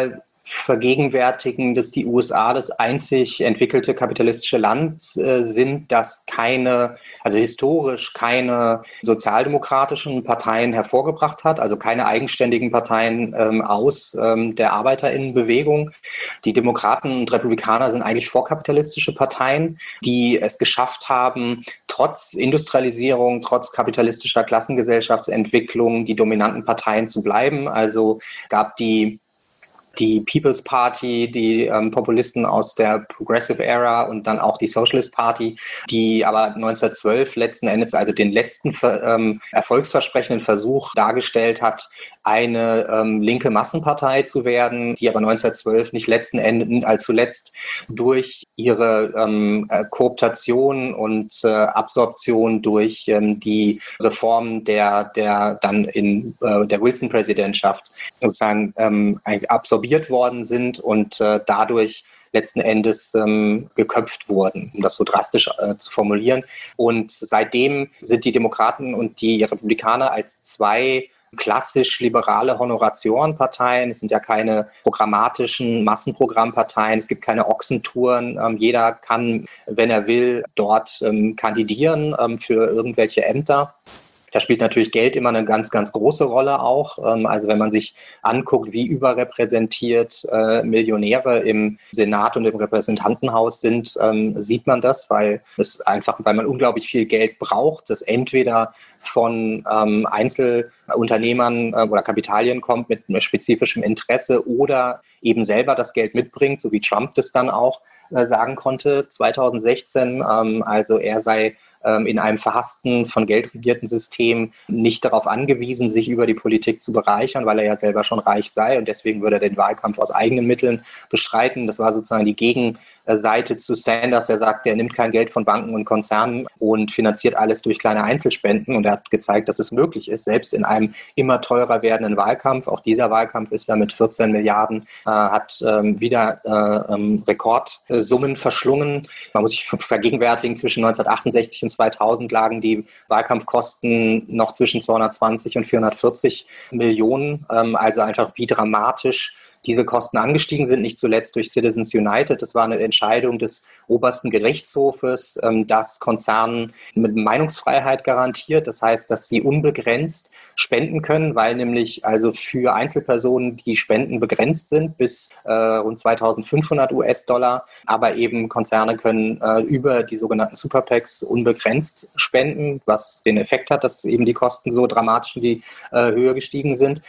Speaker 2: vergegenwärtigen, dass die U S A das einzig entwickelte kapitalistische Land äh, sind, das keine, also historisch keine sozialdemokratischen Parteien hervorgebracht hat, also keine eigenständigen Parteien ähm, aus ähm, der ArbeiterInnenbewegung. Die Demokraten und Republikaner sind eigentlich vorkapitalistische Parteien, die es geschafft haben, trotz Industrialisierung, trotz kapitalistischer Klassengesellschaftsentwicklung die dominanten Parteien zu bleiben. Also gab die die People's Party, die ähm, Populisten aus der Progressive Era und dann auch die Socialist Party, die aber neunzehnhundertzwölf letzten Endes, also den letzten ähm, erfolgsversprechenden Versuch dargestellt hat, eine ähm, linke Massenpartei zu werden, die aber neunzehnhundertzwölf nicht letzten Endes als zuletzt durch ihre ähm, Kooptation und äh, Absorption durch ähm, die Reformen der, der dann in äh, der Wilson-Präsidentschaft sozusagen ähm, absorbiert worden sind und äh, dadurch letzten Endes ähm, geköpft wurden, um das so drastisch äh, zu formulieren. Und seitdem sind die Demokraten und die Republikaner als zwei klassisch liberale Honoratiorenparteien. Es sind ja keine programmatischen Massenprogrammparteien. Es gibt keine Ochsentouren. Ähm, jeder kann, wenn er will, dort ähm, kandidieren ähm, für irgendwelche Ämter. Da spielt natürlich Geld immer eine ganz, ganz große Rolle auch. Also wenn man sich anguckt, wie überrepräsentiert äh, Millionäre im Senat und im Repräsentantenhaus sind, ähm, sieht man das, weil es einfach, weil man unglaublich viel Geld braucht, das entweder von ähm, Einzelunternehmern äh, oder Kapitalien kommt mit einem spezifischen Interesse oder eben selber das Geld mitbringt, so wie Trump das dann auch äh, sagen konnte zweitausendsechzehn. Ähm, also er sei in einem verhassten, von Geld regierten System nicht darauf angewiesen, sich über die Politik zu bereichern, weil er ja selber schon reich sei und deswegen würde er den Wahlkampf aus eigenen Mitteln bestreiten. Das war sozusagen die Gegenseite zu Sanders, der sagt, er nimmt kein Geld von Banken und Konzernen und finanziert alles durch kleine Einzelspenden und er hat gezeigt, dass es möglich ist, selbst in einem immer teurer werdenden Wahlkampf. Auch dieser Wahlkampf ist da mit vierzehn Milliarden, äh, hat ähm, wieder äh, ähm, Rekordsummen verschlungen. Man muss sich vergegenwärtigen, zwischen neunzehnhundertachtundsechzig und zweitausend lagen die Wahlkampfkosten noch zwischen zweihundertzwanzig und vierhundertvierzig Millionen. Ähm, also einfach wie dramatisch diese Kosten angestiegen sind, nicht zuletzt durch Citizens United. Das war eine Entscheidung des obersten Gerichtshofes, ähm, das Konzernen mit Meinungsfreiheit garantiert. Das heißt, dass sie unbegrenzt spenden können, weil nämlich also für Einzelpersonen die Spenden begrenzt sind bis äh, rund zweitausendfünfhundert US-Dollar. Aber eben Konzerne können äh, über die sogenannten Super PACs unbegrenzt spenden, was den Effekt hat, dass eben die Kosten so dramatisch in die äh, Höhe gestiegen sind.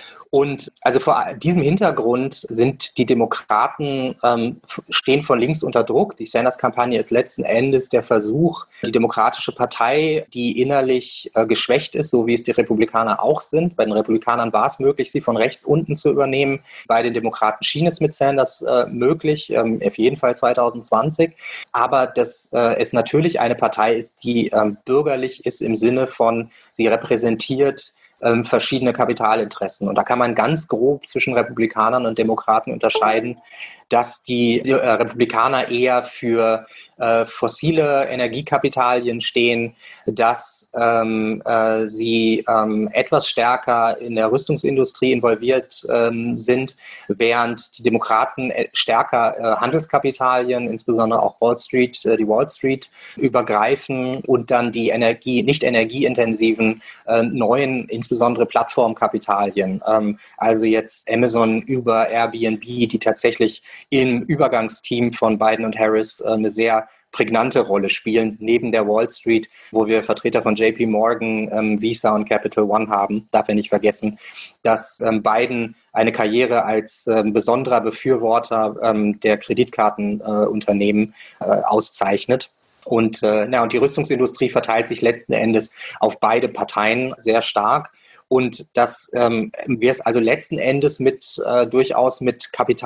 Speaker 2: Und also vor diesem Hintergrund sind die Demokraten, ähm, stehen von links unter Druck. Die Sanders-Kampagne ist letzten Endes der Versuch, die Demokratische Partei, die innerlich äh, geschwächt ist, so wie es die Republikaner auch sind. Bei den Republikanern war es möglich, sie von rechts unten zu übernehmen. Bei den Demokraten schien es mit Sanders äh, möglich, ähm, auf jeden Fall zweitausendzwanzig. Aber dass äh, es natürlich eine Partei ist, die ähm, bürgerlich ist im Sinne von, sie repräsentiert verschiedene Kapitalinteressen. Und da kann man ganz grob zwischen Republikanern und Demokraten unterscheiden, dass die, die äh, Republikaner eher für äh, fossile Energiekapitalien stehen, dass ähm, äh, sie ähm, etwas stärker in der Rüstungsindustrie involviert ähm, sind, während die Demokraten stärker äh, Handelskapitalien, insbesondere auch Wall Street, äh, die Wall Street übergreifen und dann die Energie, nicht energieintensiven äh, neuen, insbesondere Plattformkapitalien, ähm, also jetzt Amazon über Airbnb, die tatsächlich im Übergangsteam von Biden und Harris äh, eine sehr prägnante Rolle spielen, neben der Wall Street, wo wir Vertreter von J P Morgan, ähm, Visa und Capital One haben, darf er nicht vergessen, dass ähm, Biden eine Karriere als ähm, besonderer Befürworter ähm, der Kreditkartenunternehmen äh, äh, auszeichnet. Und, äh, na, und die Rüstungsindustrie verteilt sich letzten Endes auf beide Parteien sehr stark. Und dass ähm, wir es also letzten Endes mit äh, durchaus mit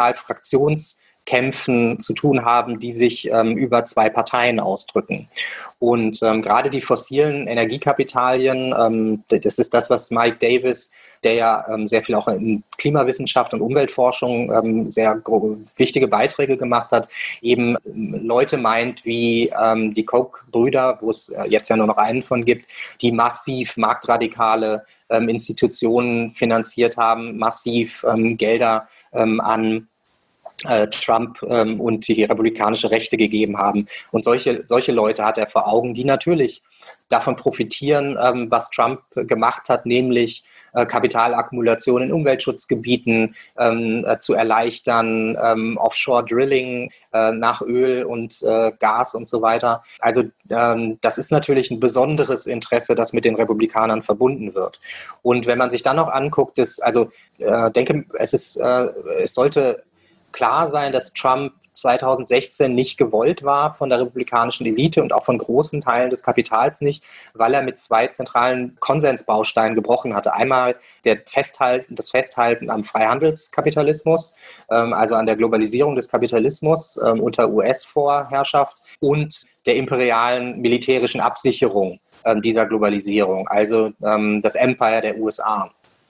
Speaker 2: Kapitalfraktionskämpfen zu tun haben, die sich ähm, über zwei Parteien ausdrücken. Und ähm, gerade die fossilen Energiekapitalien, ähm, das ist das, was Mike Davis, der ja ähm, sehr viel auch in Klimawissenschaft und Umweltforschung ähm, sehr wichtige Beiträge gemacht hat, eben Leute meint wie ähm, die Koch-Brüder, wo es jetzt ja nur noch einen von gibt, die massiv marktradikale ähm, Institutionen finanziert haben, massiv ähm, Gelder ähm, an äh, Trump ähm, und die republikanische Rechte gegeben haben. Und solche, solche Leute hat er vor Augen, die natürlich davon profitieren, ähm, was Trump gemacht hat, nämlich äh, Kapitalakkumulation in Umweltschutzgebieten ähm, äh, zu erleichtern, ähm, Offshore-Drilling äh, nach Öl und äh, Gas und so weiter. Also ähm, das ist natürlich ein besonderes Interesse, das mit den Republikanern verbunden wird. Und wenn man sich dann noch anguckt, ist, also äh, denke, es ist, äh, es sollte klar sein, dass Trump zweitausendsechzehn nicht gewollt war von der republikanischen Elite und auch von großen Teilen des Kapitals nicht, weil er mit zwei zentralen Konsensbausteinen gebrochen hatte. Einmal der Festhalten, das Festhalten am Freihandelskapitalismus, ähm, also an der Globalisierung des Kapitalismus ähm, unter U S-Vorherrschaft und der imperialen militärischen Absicherung ähm, dieser Globalisierung, also ähm, das Empire der U S A.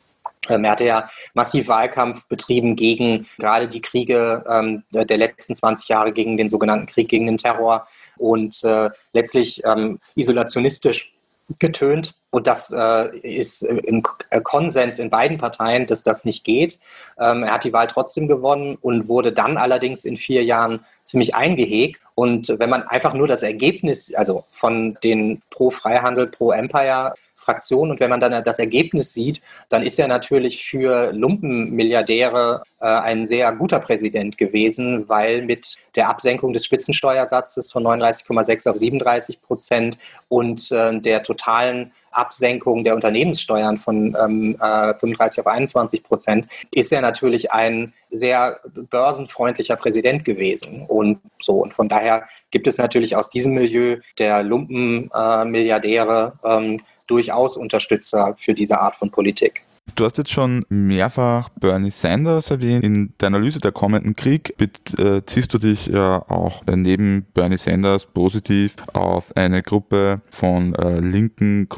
Speaker 2: Er hatte ja massiv Wahlkampf betrieben gegen gerade die Kriege ähm, der letzten zwanzig Jahre, gegen den sogenannten Krieg gegen den Terror und äh, letztlich ähm, isolationistisch getönt. Und das äh, ist im Konsens in beiden Parteien, dass das nicht geht. Ähm, er hat die Wahl trotzdem gewonnen und wurde dann allerdings in vier Jahren ziemlich eingehegt. Und wenn man einfach nur das Ergebnis, also von den Pro-Freihandel, Pro-Empire Fraktion. Und wenn man dann das Ergebnis sieht, dann ist er natürlich für Lumpenmilliardäre äh, ein sehr guter Präsident gewesen, weil mit der Absenkung des Spitzensteuersatzes von neununddreißig Komma sechs auf siebenunddreißig Prozent und äh, der totalen Absenkung der Unternehmenssteuern von ähm, äh, fünfunddreißig auf einundzwanzig Prozent ist er natürlich ein sehr börsenfreundlicher Präsident gewesen. Und so, und von daher gibt es natürlich aus diesem Milieu der Lumpenmilliardäre äh, ähm, durchaus Unterstützer für diese Art von Politik.
Speaker 1: Du hast jetzt schon mehrfach Bernie Sanders erwähnt. In der Analyse der kommenden Krieg beziehst du dich ja auch neben Bernie Sanders positiv auf eine Gruppe von äh, linken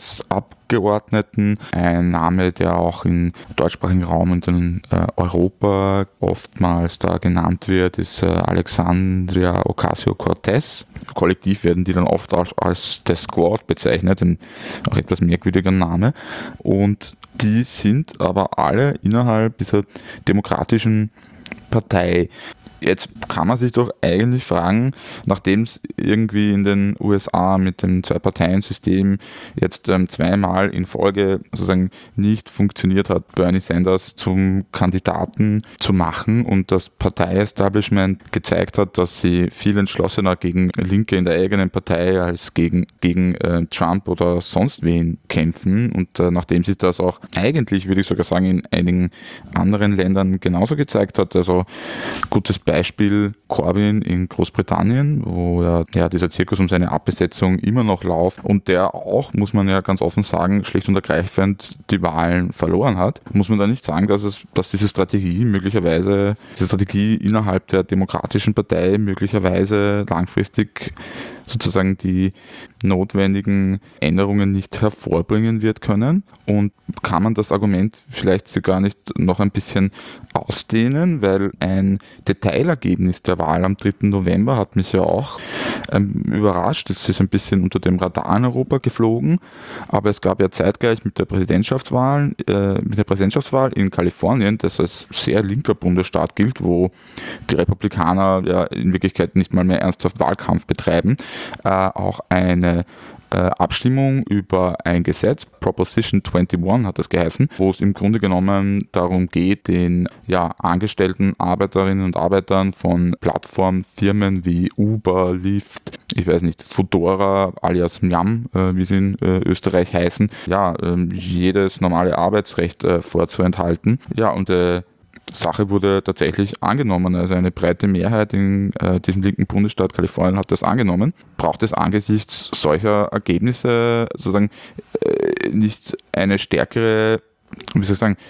Speaker 1: Kongressabgeordneten. Ein Name, der auch im deutschsprachigen Raum und in äh, Europa oftmals da genannt wird, ist äh, Alexandria Ocasio-Cortez. Kollektiv werden die dann oft als, als The Squad bezeichnet, ein auch etwas merkwürdiger Name. Und die sind aber alle innerhalb dieser demokratischen Partei. Jetzt kann man sich doch eigentlich fragen, nachdem es irgendwie in den U S A mit dem Zwei-Parteien-System jetzt ähm, zweimal in Folge sozusagen nicht funktioniert hat, Bernie Sanders zum Kandidaten zu machen und das Partei-Establishment gezeigt hat, dass sie viel entschlossener gegen Linke in der eigenen Partei als gegen, gegen äh, Trump oder sonst wen kämpfen. Und äh, nachdem sich das auch eigentlich, würde ich sogar sagen, in einigen anderen Ländern genauso gezeigt hat, also gutes Beispiel Corbyn in Großbritannien, wo ja, ja dieser Zirkus um seine Abbesetzung immer noch läuft und der auch, muss man ja ganz offen sagen, schlicht und ergreifend die Wahlen verloren hat. Muss man da nicht sagen, dass es, dass diese Strategie möglicherweise, diese Strategie innerhalb der Demokratischen Partei möglicherweise langfristig sozusagen die notwendigen Änderungen nicht hervorbringen wird können? Und kann man das Argument vielleicht sogar nicht noch ein bisschen ausdehnen, weil ein Detailergebnis der Wahl am dritten November hat mich ja auch ähm, überrascht. Es ist ein bisschen unter dem Radar in Europa geflogen, aber es gab ja zeitgleich mit der Präsidentschaftswahl, äh, mit der Präsidentschaftswahl in Kalifornien, das als sehr linker Bundesstaat gilt, wo die Republikaner ja in Wirklichkeit nicht mal mehr ernsthaft Wahlkampf betreiben, äh, auch eine äh, Abstimmung über ein Gesetz, Proposition einundzwanzig hat das geheißen, wo es im Grunde genommen darum geht, den ja, angestellten Arbeiterinnen und Arbeitern von Plattformfirmen wie Uber, Lyft, ich weiß nicht, Foodora alias Miam, äh, wie sie in äh, Österreich heißen, ja, äh, jedes normale Arbeitsrecht äh, vorzuenthalten. Ja, und äh, Sache wurde tatsächlich angenommen, also eine breite Mehrheit in äh, diesem linken Bundesstaat Kalifornien hat das angenommen. Braucht es angesichts solcher Ergebnisse sozusagen äh, nicht eine stärkere, wie soll ich sagen,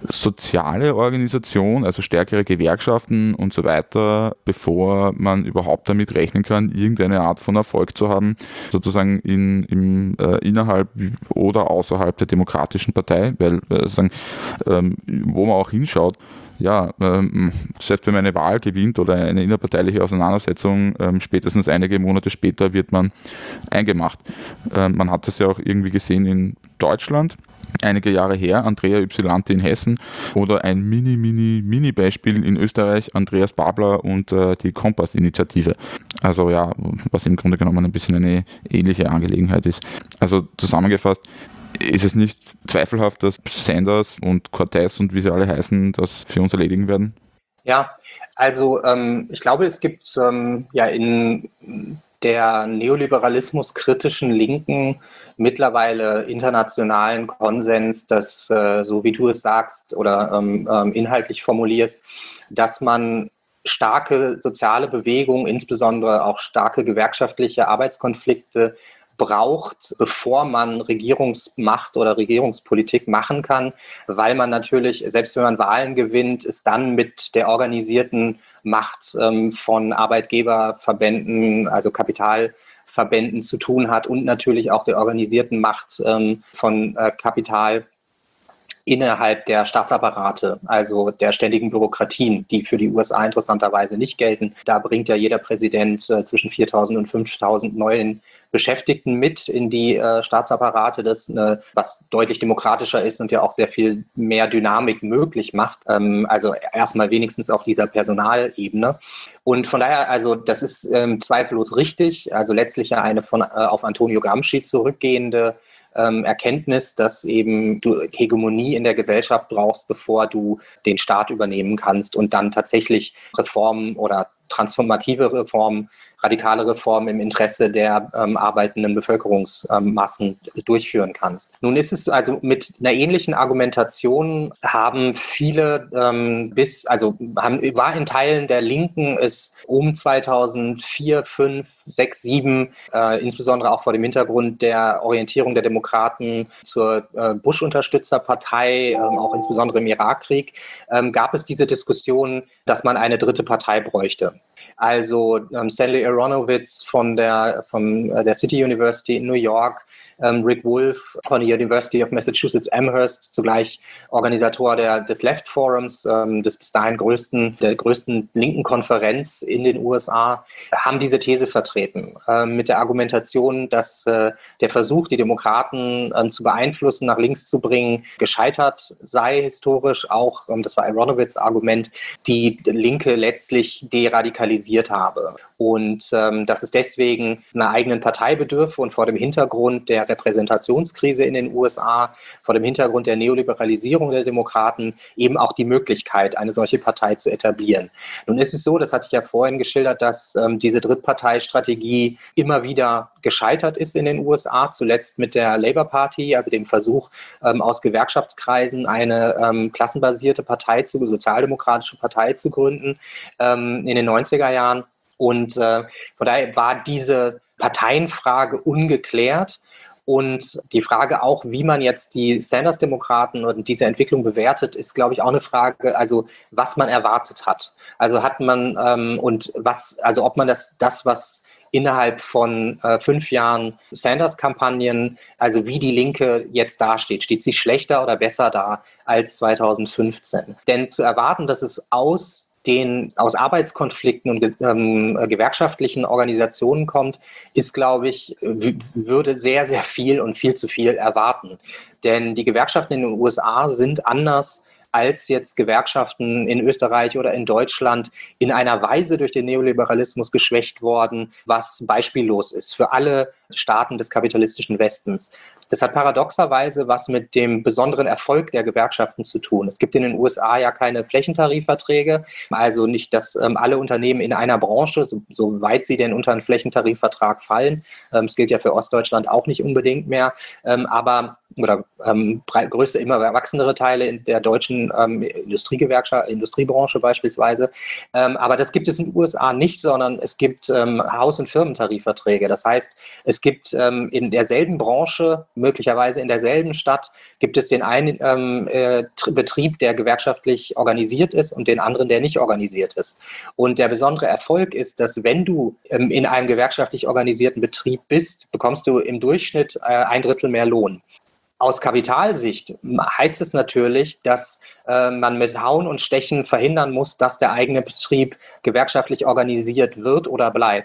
Speaker 1: soziale Organisation, also stärkere Gewerkschaften und so weiter, bevor man überhaupt damit rechnen kann, irgendeine Art von Erfolg zu haben, sozusagen in, im, äh, innerhalb oder außerhalb der Demokratischen Partei, weil äh, sozusagen, ähm, wo man auch hinschaut, ja, ähm, selbst wenn man eine Wahl gewinnt oder eine innerparteiliche Auseinandersetzung, ähm, spätestens einige Monate später wird man eingemacht. Ähm, man hat das ja auch irgendwie gesehen in Deutschland. einige Jahre her, Andrea Ypsilanti in Hessen, oder ein mini, mini, mini Beispiel in Österreich, Andreas Babler und äh, die Kompass-Initiative. Also ja, was im Grunde genommen ein bisschen eine ähnliche Angelegenheit ist. Also zusammengefasst, ist es nicht zweifelhaft, dass Sanders und Cortez und wie sie alle heißen, das für uns erledigen werden?
Speaker 2: Ja, also ähm, ich glaube, es gibt ähm, ja in der neoliberalismus-kritischen Linken mittlerweile internationalen Konsens, dass, äh, so wie du es sagst oder ähm, ähm, inhaltlich formulierst, dass man starke soziale Bewegungen, insbesondere auch starke gewerkschaftliche Arbeitskonflikte braucht, bevor man Regierungsmacht oder Regierungspolitik machen kann, weil man natürlich, selbst wenn man Wahlen gewinnt, es dann mit der organisierten Macht ähm, von Arbeitgeberverbänden, also Kapitalverbänden zu tun hat und natürlich auch der organisierten Macht ähm, von äh, Kapital innerhalb der Staatsapparate, also der ständigen Bürokratien, die für die U S A interessanterweise nicht gelten. Da bringt ja jeder Präsident äh, zwischen viertausend und fünftausend neuen Beschäftigten mit in die äh, Staatsapparate, das, äh, was deutlich demokratischer ist und ja auch sehr viel mehr Dynamik möglich macht. Ähm, also erstmal wenigstens auf dieser Personalebene. Und von daher, also das ist ähm, zweifellos richtig. Also letztlich ja eine von äh, auf Antonio Gramsci zurückgehende Ähm, Erkenntnis, dass eben du Hegemonie in der Gesellschaft brauchst, bevor du den Staat übernehmen kannst und dann tatsächlich Reformen oder transformative Reformen, radikale Reformen im Interesse der ähm, arbeitenden Bevölkerungsmassen ähm, durchführen kannst. Nun ist es also mit einer ähnlichen Argumentation haben viele ähm, bis, also haben, war in Teilen der Linken es um zweitausendvier, fünf, sechs, sieben, äh, insbesondere auch vor dem Hintergrund der Orientierung der Demokraten zur äh, Bush-Unterstützerpartei, äh, auch insbesondere im Irakkrieg, äh, gab es diese Diskussion, dass man eine dritte Partei bräuchte. Also ähm, Stanley Aronowitz von der, von äh, der City University in New York, ähm, Rick Wolf von der University of Massachusetts Amherst, zugleich Organisator der, des Left Forums, ähm, des bis dahin größten, der größten linken Konferenz in den U S A, haben diese These vertreten, äh, mit der Argumentation, dass äh, der Versuch, die Demokraten ähm, zu beeinflussen, nach links zu bringen, gescheitert sei historisch. Auch, ähm, das war Aronowitz' Argument, die Linke letztlich deradikalisiert habe. Und ähm, dass es deswegen einer eigenen Partei bedürfe und vor dem Hintergrund der Repräsentationskrise in den U S A, vor dem Hintergrund der Neoliberalisierung der Demokraten eben auch die Möglichkeit, eine solche Partei zu etablieren. Nun ist es so, das hatte ich ja vorhin geschildert, dass ähm, diese Drittparteistrategie immer wieder gescheitert ist in den U S A, zuletzt mit der Labour Party, also dem Versuch ähm, aus Gewerkschaftskreisen eine ähm, klassenbasierte Partei, zu, sozialdemokratische Partei zu gründen ähm, in den neunziger Jahren. Und äh, von daher war diese Parteienfrage ungeklärt. Und die Frage auch, wie man jetzt die Sanders-Demokraten und diese Entwicklung bewertet, ist, glaube ich, auch eine Frage, also was man erwartet hat. Also hat man ähm, und was, also ob man das, das was innerhalb von äh, fünf Jahren Sanders-Kampagnen, also wie die Linke jetzt dasteht, steht sie schlechter oder besser da als zweitausendfünfzehn? Denn zu erwarten, dass es aus den aus Arbeitskonflikten und ähm, gewerkschaftlichen Organisationen kommt, ist, glaube ich, w- würde sehr, sehr viel und viel zu viel erwarten. Denn die Gewerkschaften in den U S A sind anders als jetzt Gewerkschaften in Österreich oder in Deutschland in einer Weise durch den Neoliberalismus geschwächt worden, was beispiellos ist für alle Staaten des kapitalistischen Westens. Das hat paradoxerweise was mit dem besonderen Erfolg der Gewerkschaften zu tun. Es gibt in den U S A ja keine Flächentarifverträge, also nicht, dass ähm, alle Unternehmen in einer Branche, so, soweit sie denn unter einen Flächentarifvertrag fallen, ähm, das gilt ja für Ostdeutschland auch nicht unbedingt mehr, ähm, aber oder ähm, größte, immer wachsendere Teile in der deutschen ähm, Industriegewerkschaft, Industriebranche beispielsweise. Ähm, aber das gibt es in den U S A nicht, sondern es gibt ähm, Haus- und Firmentarifverträge. Das heißt, es gibt ähm, in derselben Branche, möglicherweise in derselben Stadt, gibt es den einen ähm, äh, Betrieb, der gewerkschaftlich organisiert ist und den anderen, der nicht organisiert ist. Und der besondere Erfolg ist, dass wenn du ähm, in einem gewerkschaftlich organisierten Betrieb bist, bekommst du im Durchschnitt äh, ein Drittel mehr Lohn. Aus Kapitalsicht heißt es natürlich, dass äh, man mit Hauen und Stechen verhindern muss, dass der eigene Betrieb gewerkschaftlich organisiert wird oder bleibt.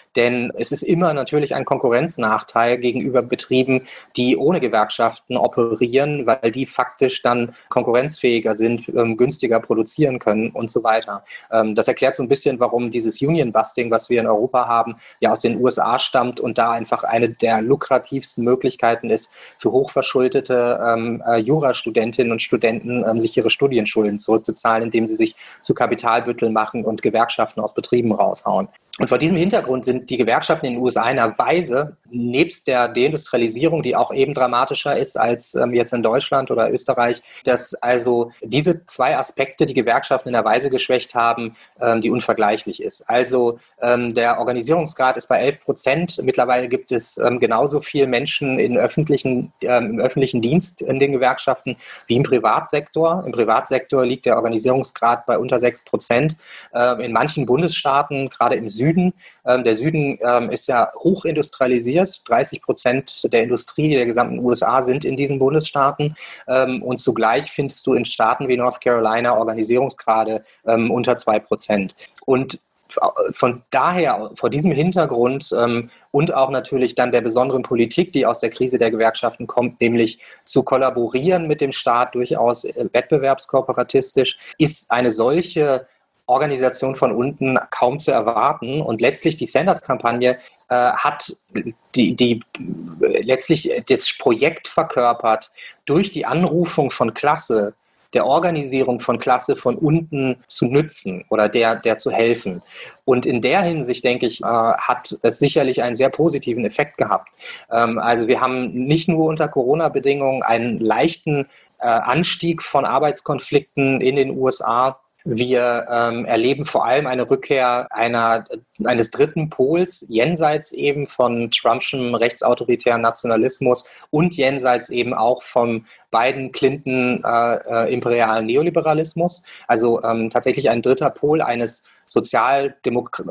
Speaker 2: Denn es ist immer natürlich ein Konkurrenznachteil gegenüber Betrieben, die ohne Gewerkschaften operieren, weil die faktisch dann konkurrenzfähiger sind, ähm, günstiger produzieren können und so weiter. Ähm, das erklärt so ein bisschen, warum dieses Union-Busting, was wir in Europa haben, ja aus den U S A stammt und da einfach eine der lukrativsten Möglichkeiten ist, für hochverschuldete ähm, äh, Jurastudentinnen und Studenten ähm, sich ihre Studienschulden zurückzuzahlen, indem sie sich zu Kapitalbütteln machen und Gewerkschaften aus Betrieben raushauen. Und vor diesem Hintergrund sind die Gewerkschaften in den U S A in einer Weise, nebst der Deindustrialisierung, die auch eben dramatischer ist als ähm, jetzt in Deutschland oder Österreich, dass also diese zwei Aspekte die Gewerkschaften in einer Weise geschwächt haben, ähm, die unvergleichlich ist. Also ähm, der Organisierungsgrad ist bei elf Prozent. Mittlerweile gibt es ähm, genauso viele Menschen in öffentlichen, ähm, im öffentlichen Dienst in den Gewerkschaften wie im Privatsektor. Im Privatsektor liegt der Organisierungsgrad bei unter sechs Prozent. Äh, in manchen Bundesstaaten, gerade im Süden, Ähm, der Süden ähm, ist ja hochindustrialisiert. dreißig Prozent der Industrie der gesamten U S A sind in diesen Bundesstaaten. Ähm, und zugleich findest du in Staaten wie North Carolina Organisierungsgrade ähm, unter zwei Prozent. Und von daher, vor diesem Hintergrund ähm, und auch natürlich dann der besonderen Politik, die aus der Krise der Gewerkschaften kommt, nämlich zu kollaborieren mit dem Staat, durchaus äh, wettbewerbskooperatistisch, ist eine solche Organisation von unten kaum zu erwarten. Und letztlich die Sanders-Kampagne äh, hat die, die letztlich das Projekt verkörpert, durch die Anrufung von Klasse, der Organisierung von Klasse von unten zu nützen oder der, der zu helfen. Und in der Hinsicht, denke ich, äh, hat es sicherlich einen sehr positiven Effekt gehabt. Ähm, also wir haben nicht nur unter Corona-Bedingungen einen leichten äh, Anstieg von Arbeitskonflikten in den U S A. Wir ähm, erleben vor allem eine Rückkehr einer, eines dritten Pols, jenseits eben von Trumpschem rechtsautoritären Nationalismus und jenseits eben auch vom Biden-Clinton äh, äh, imperialen Neoliberalismus. Also ähm, tatsächlich ein dritter Pol eines Sozialdemok-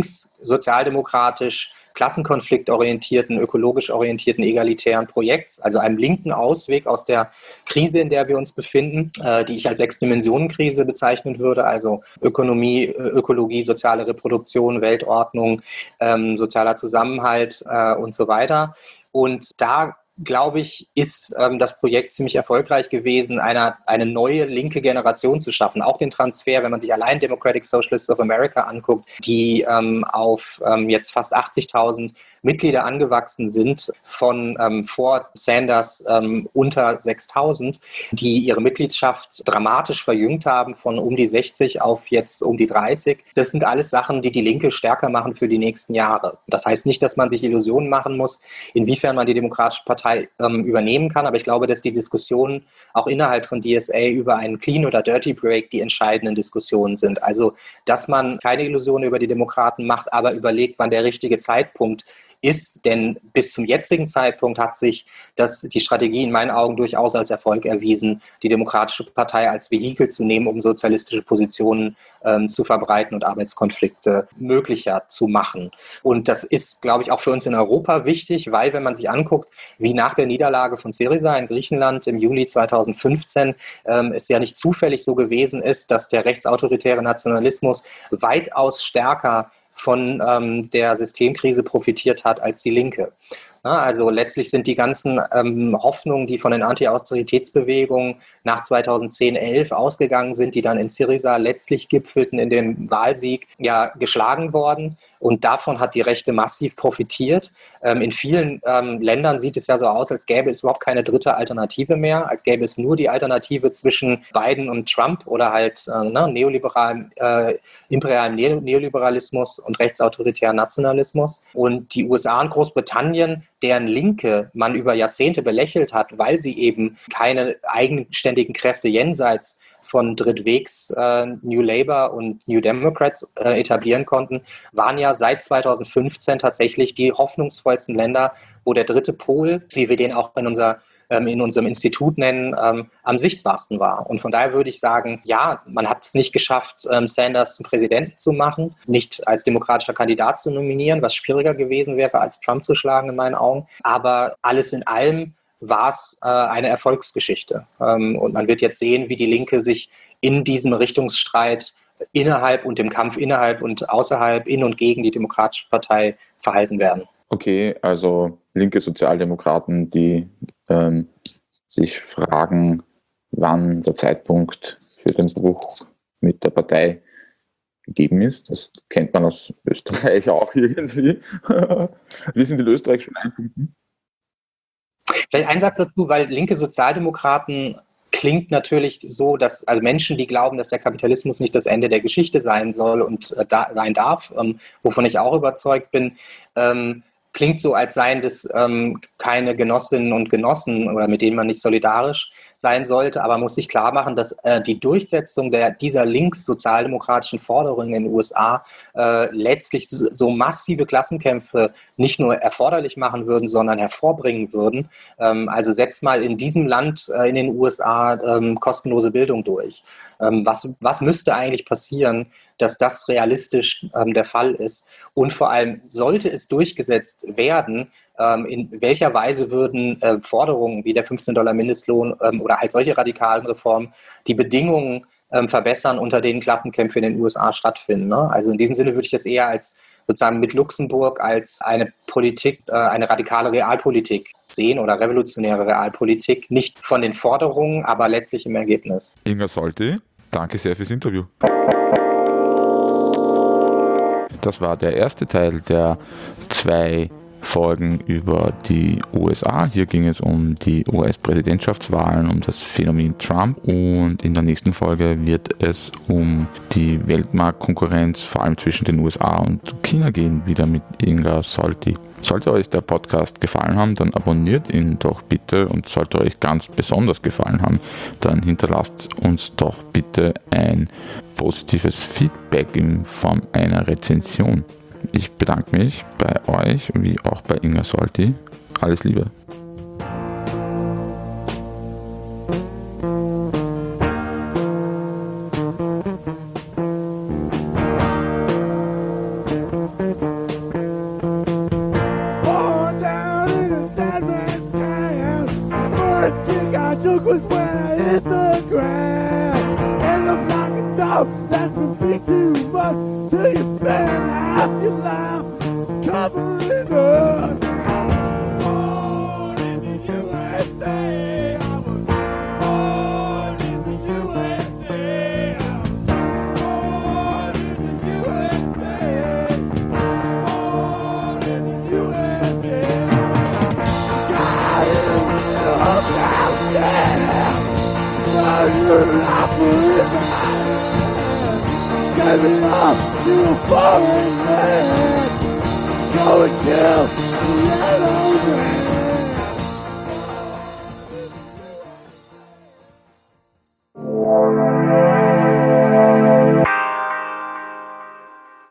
Speaker 2: links-sozialdemokratisch klassenkonfliktorientierten, ökologisch orientierten, egalitären Projekts, also einem linken Ausweg aus der Krise, in der wir uns befinden, äh, die ich als Sechs-Dimensionen-Krise bezeichnen würde, also Ökonomie, Ökologie, soziale Reproduktion, Weltordnung, ähm, sozialer Zusammenhalt äh, und so weiter. Und da glaube ich, ist ähm, das Projekt ziemlich erfolgreich gewesen, eine, eine neue linke Generation zu schaffen. Auch den Transfer, wenn man sich allein Democratic Socialists of America anguckt, die ähm, auf ähm, jetzt fast achtzigtausend Mitglieder angewachsen sind, von ähm, vor Sanders ähm, unter sechstausend, die ihre Mitgliedschaft dramatisch verjüngt haben, von um die sechzig auf jetzt um die dreißig. Das sind alles Sachen, die die Linke stärker machen für die nächsten Jahre. Das heißt nicht, dass man sich Illusionen machen muss, inwiefern man die Demokratische Partei ähm, übernehmen kann, aber ich glaube, dass die Diskussionen auch innerhalb von D S A über einen Clean oder Dirty Break die entscheidenden Diskussionen sind. Also, dass man keine Illusionen über die Demokraten macht, aber überlegt, wann der richtige Zeitpunkt ist, denn bis zum jetzigen Zeitpunkt hat sich das, die Strategie in meinen Augen durchaus als Erfolg erwiesen, die Demokratische Partei als Vehikel zu nehmen, um sozialistische Positionen ähm, zu verbreiten und Arbeitskonflikte möglicher zu machen. Und das ist, glaube ich, auch für uns in Europa wichtig, weil, wenn man sich anguckt, wie nach der Niederlage von Syriza in Griechenland im Juli zweitausendfünfzehn ähm, es ja nicht zufällig so gewesen ist, dass der rechtsautoritäre Nationalismus weitaus stärker von ähm, der Systemkrise profitiert hat als die Linke. Ja, also letztlich sind die ganzen ähm, Hoffnungen, die von den Anti-Austeritätsbewegungen nach zweitausendzehn, elf ausgegangen sind, die dann in Syriza letztlich gipfelten in dem Wahlsieg, ja geschlagen worden. Und davon hat die Rechte massiv profitiert. Ähm, in vielen ähm, Ländern sieht es ja so aus, als gäbe es überhaupt keine dritte Alternative mehr, als gäbe es nur die Alternative zwischen Biden und Trump oder halt äh, ne, neoliberalem, äh, imperialem ne- Neoliberalismus und rechtsautoritären Nationalismus. Und die U S A und Großbritannien, deren Linke man über Jahrzehnte belächelt hat, weil sie eben keine eigenständigen Kräfte jenseits von Drittwegs äh, New Labour und New Democrats äh, etablieren konnten, waren ja seit zweitausendfünfzehn tatsächlich die hoffnungsvollsten Länder, wo der dritte Pol, wie wir den auch in, unser, ähm, in unserem Institut nennen, ähm, am sichtbarsten war. Und von daher würde ich sagen, ja, man hat es nicht geschafft, ähm, Sanders zum Präsidenten zu machen, nicht als demokratischer Kandidat zu nominieren, was schwieriger gewesen wäre, als Trump zu schlagen in meinen Augen. Aber alles in allem war es äh, eine Erfolgsgeschichte. Ähm, und man wird jetzt sehen, wie die Linke sich in diesem Richtungsstreit innerhalb und dem Kampf innerhalb und außerhalb, in und gegen die Demokratische Partei verhalten werden.
Speaker 1: Okay, also linke Sozialdemokraten, die ähm, sich fragen, wann der Zeitpunkt für den Bruch mit der Partei gegeben ist. Das kennt man aus Österreich auch irgendwie. Wie sind in Österreich schon einfinden?
Speaker 2: Vielleicht ein Satz dazu, weil linke Sozialdemokraten klingt natürlich so, dass also Menschen, die glauben, dass der Kapitalismus nicht das Ende der Geschichte sein soll und äh, da, sein darf, ähm, wovon ich auch überzeugt bin, ähm, klingt so, als seien das ähm, keine Genossinnen und Genossen oder mit denen man nicht solidarisch sein sollte, aber man muss sich klar machen, dass äh, die Durchsetzung der, dieser linkssozialdemokratischen Forderungen in den U S A äh, letztlich so massive Klassenkämpfe nicht nur erforderlich machen würden, sondern hervorbringen würden. Ähm, also setzt mal in diesem Land, äh, in den U S A, ähm, kostenlose Bildung durch. Ähm, was, was müsste eigentlich passieren, dass das realistisch ähm, der Fall ist? Und vor allem, sollte es durchgesetzt werden, ähm, in welcher Weise würden äh, Forderungen wie der fünfzehn Dollar Mindestlohn ähm, oder halt solche radikalen Reformen die Bedingungen ähm, verbessern, unter denen Klassenkämpfe in den U S A stattfinden? Ne? Also in diesem Sinne würde ich das eher als sozusagen mit Luxemburg als eine Politik, äh, eine radikale Realpolitik sehen oder revolutionäre Realpolitik, nicht von den Forderungen, aber letztlich im Ergebnis.
Speaker 1: Inga Solti, danke sehr fürs Interview. Das war der erste Teil der zwei Folgen über die U S A. Hier ging es um die U S-Präsidentschaftswahlen, um das Phänomen Trump, und in der nächsten Folge wird es um die Weltmarktkonkurrenz, vor allem zwischen den U S A und China gehen, wieder mit Inga Solti. Sollte euch der Podcast gefallen haben, dann abonniert ihn doch bitte, und sollte euch ganz besonders gefallen haben, dann hinterlasst uns doch bitte ein positives Feedback in Form einer Rezension. Ich bedanke mich bei euch, wie auch bei Inga Solti. Alles Liebe.
Speaker 3: Go and kill the yellow man.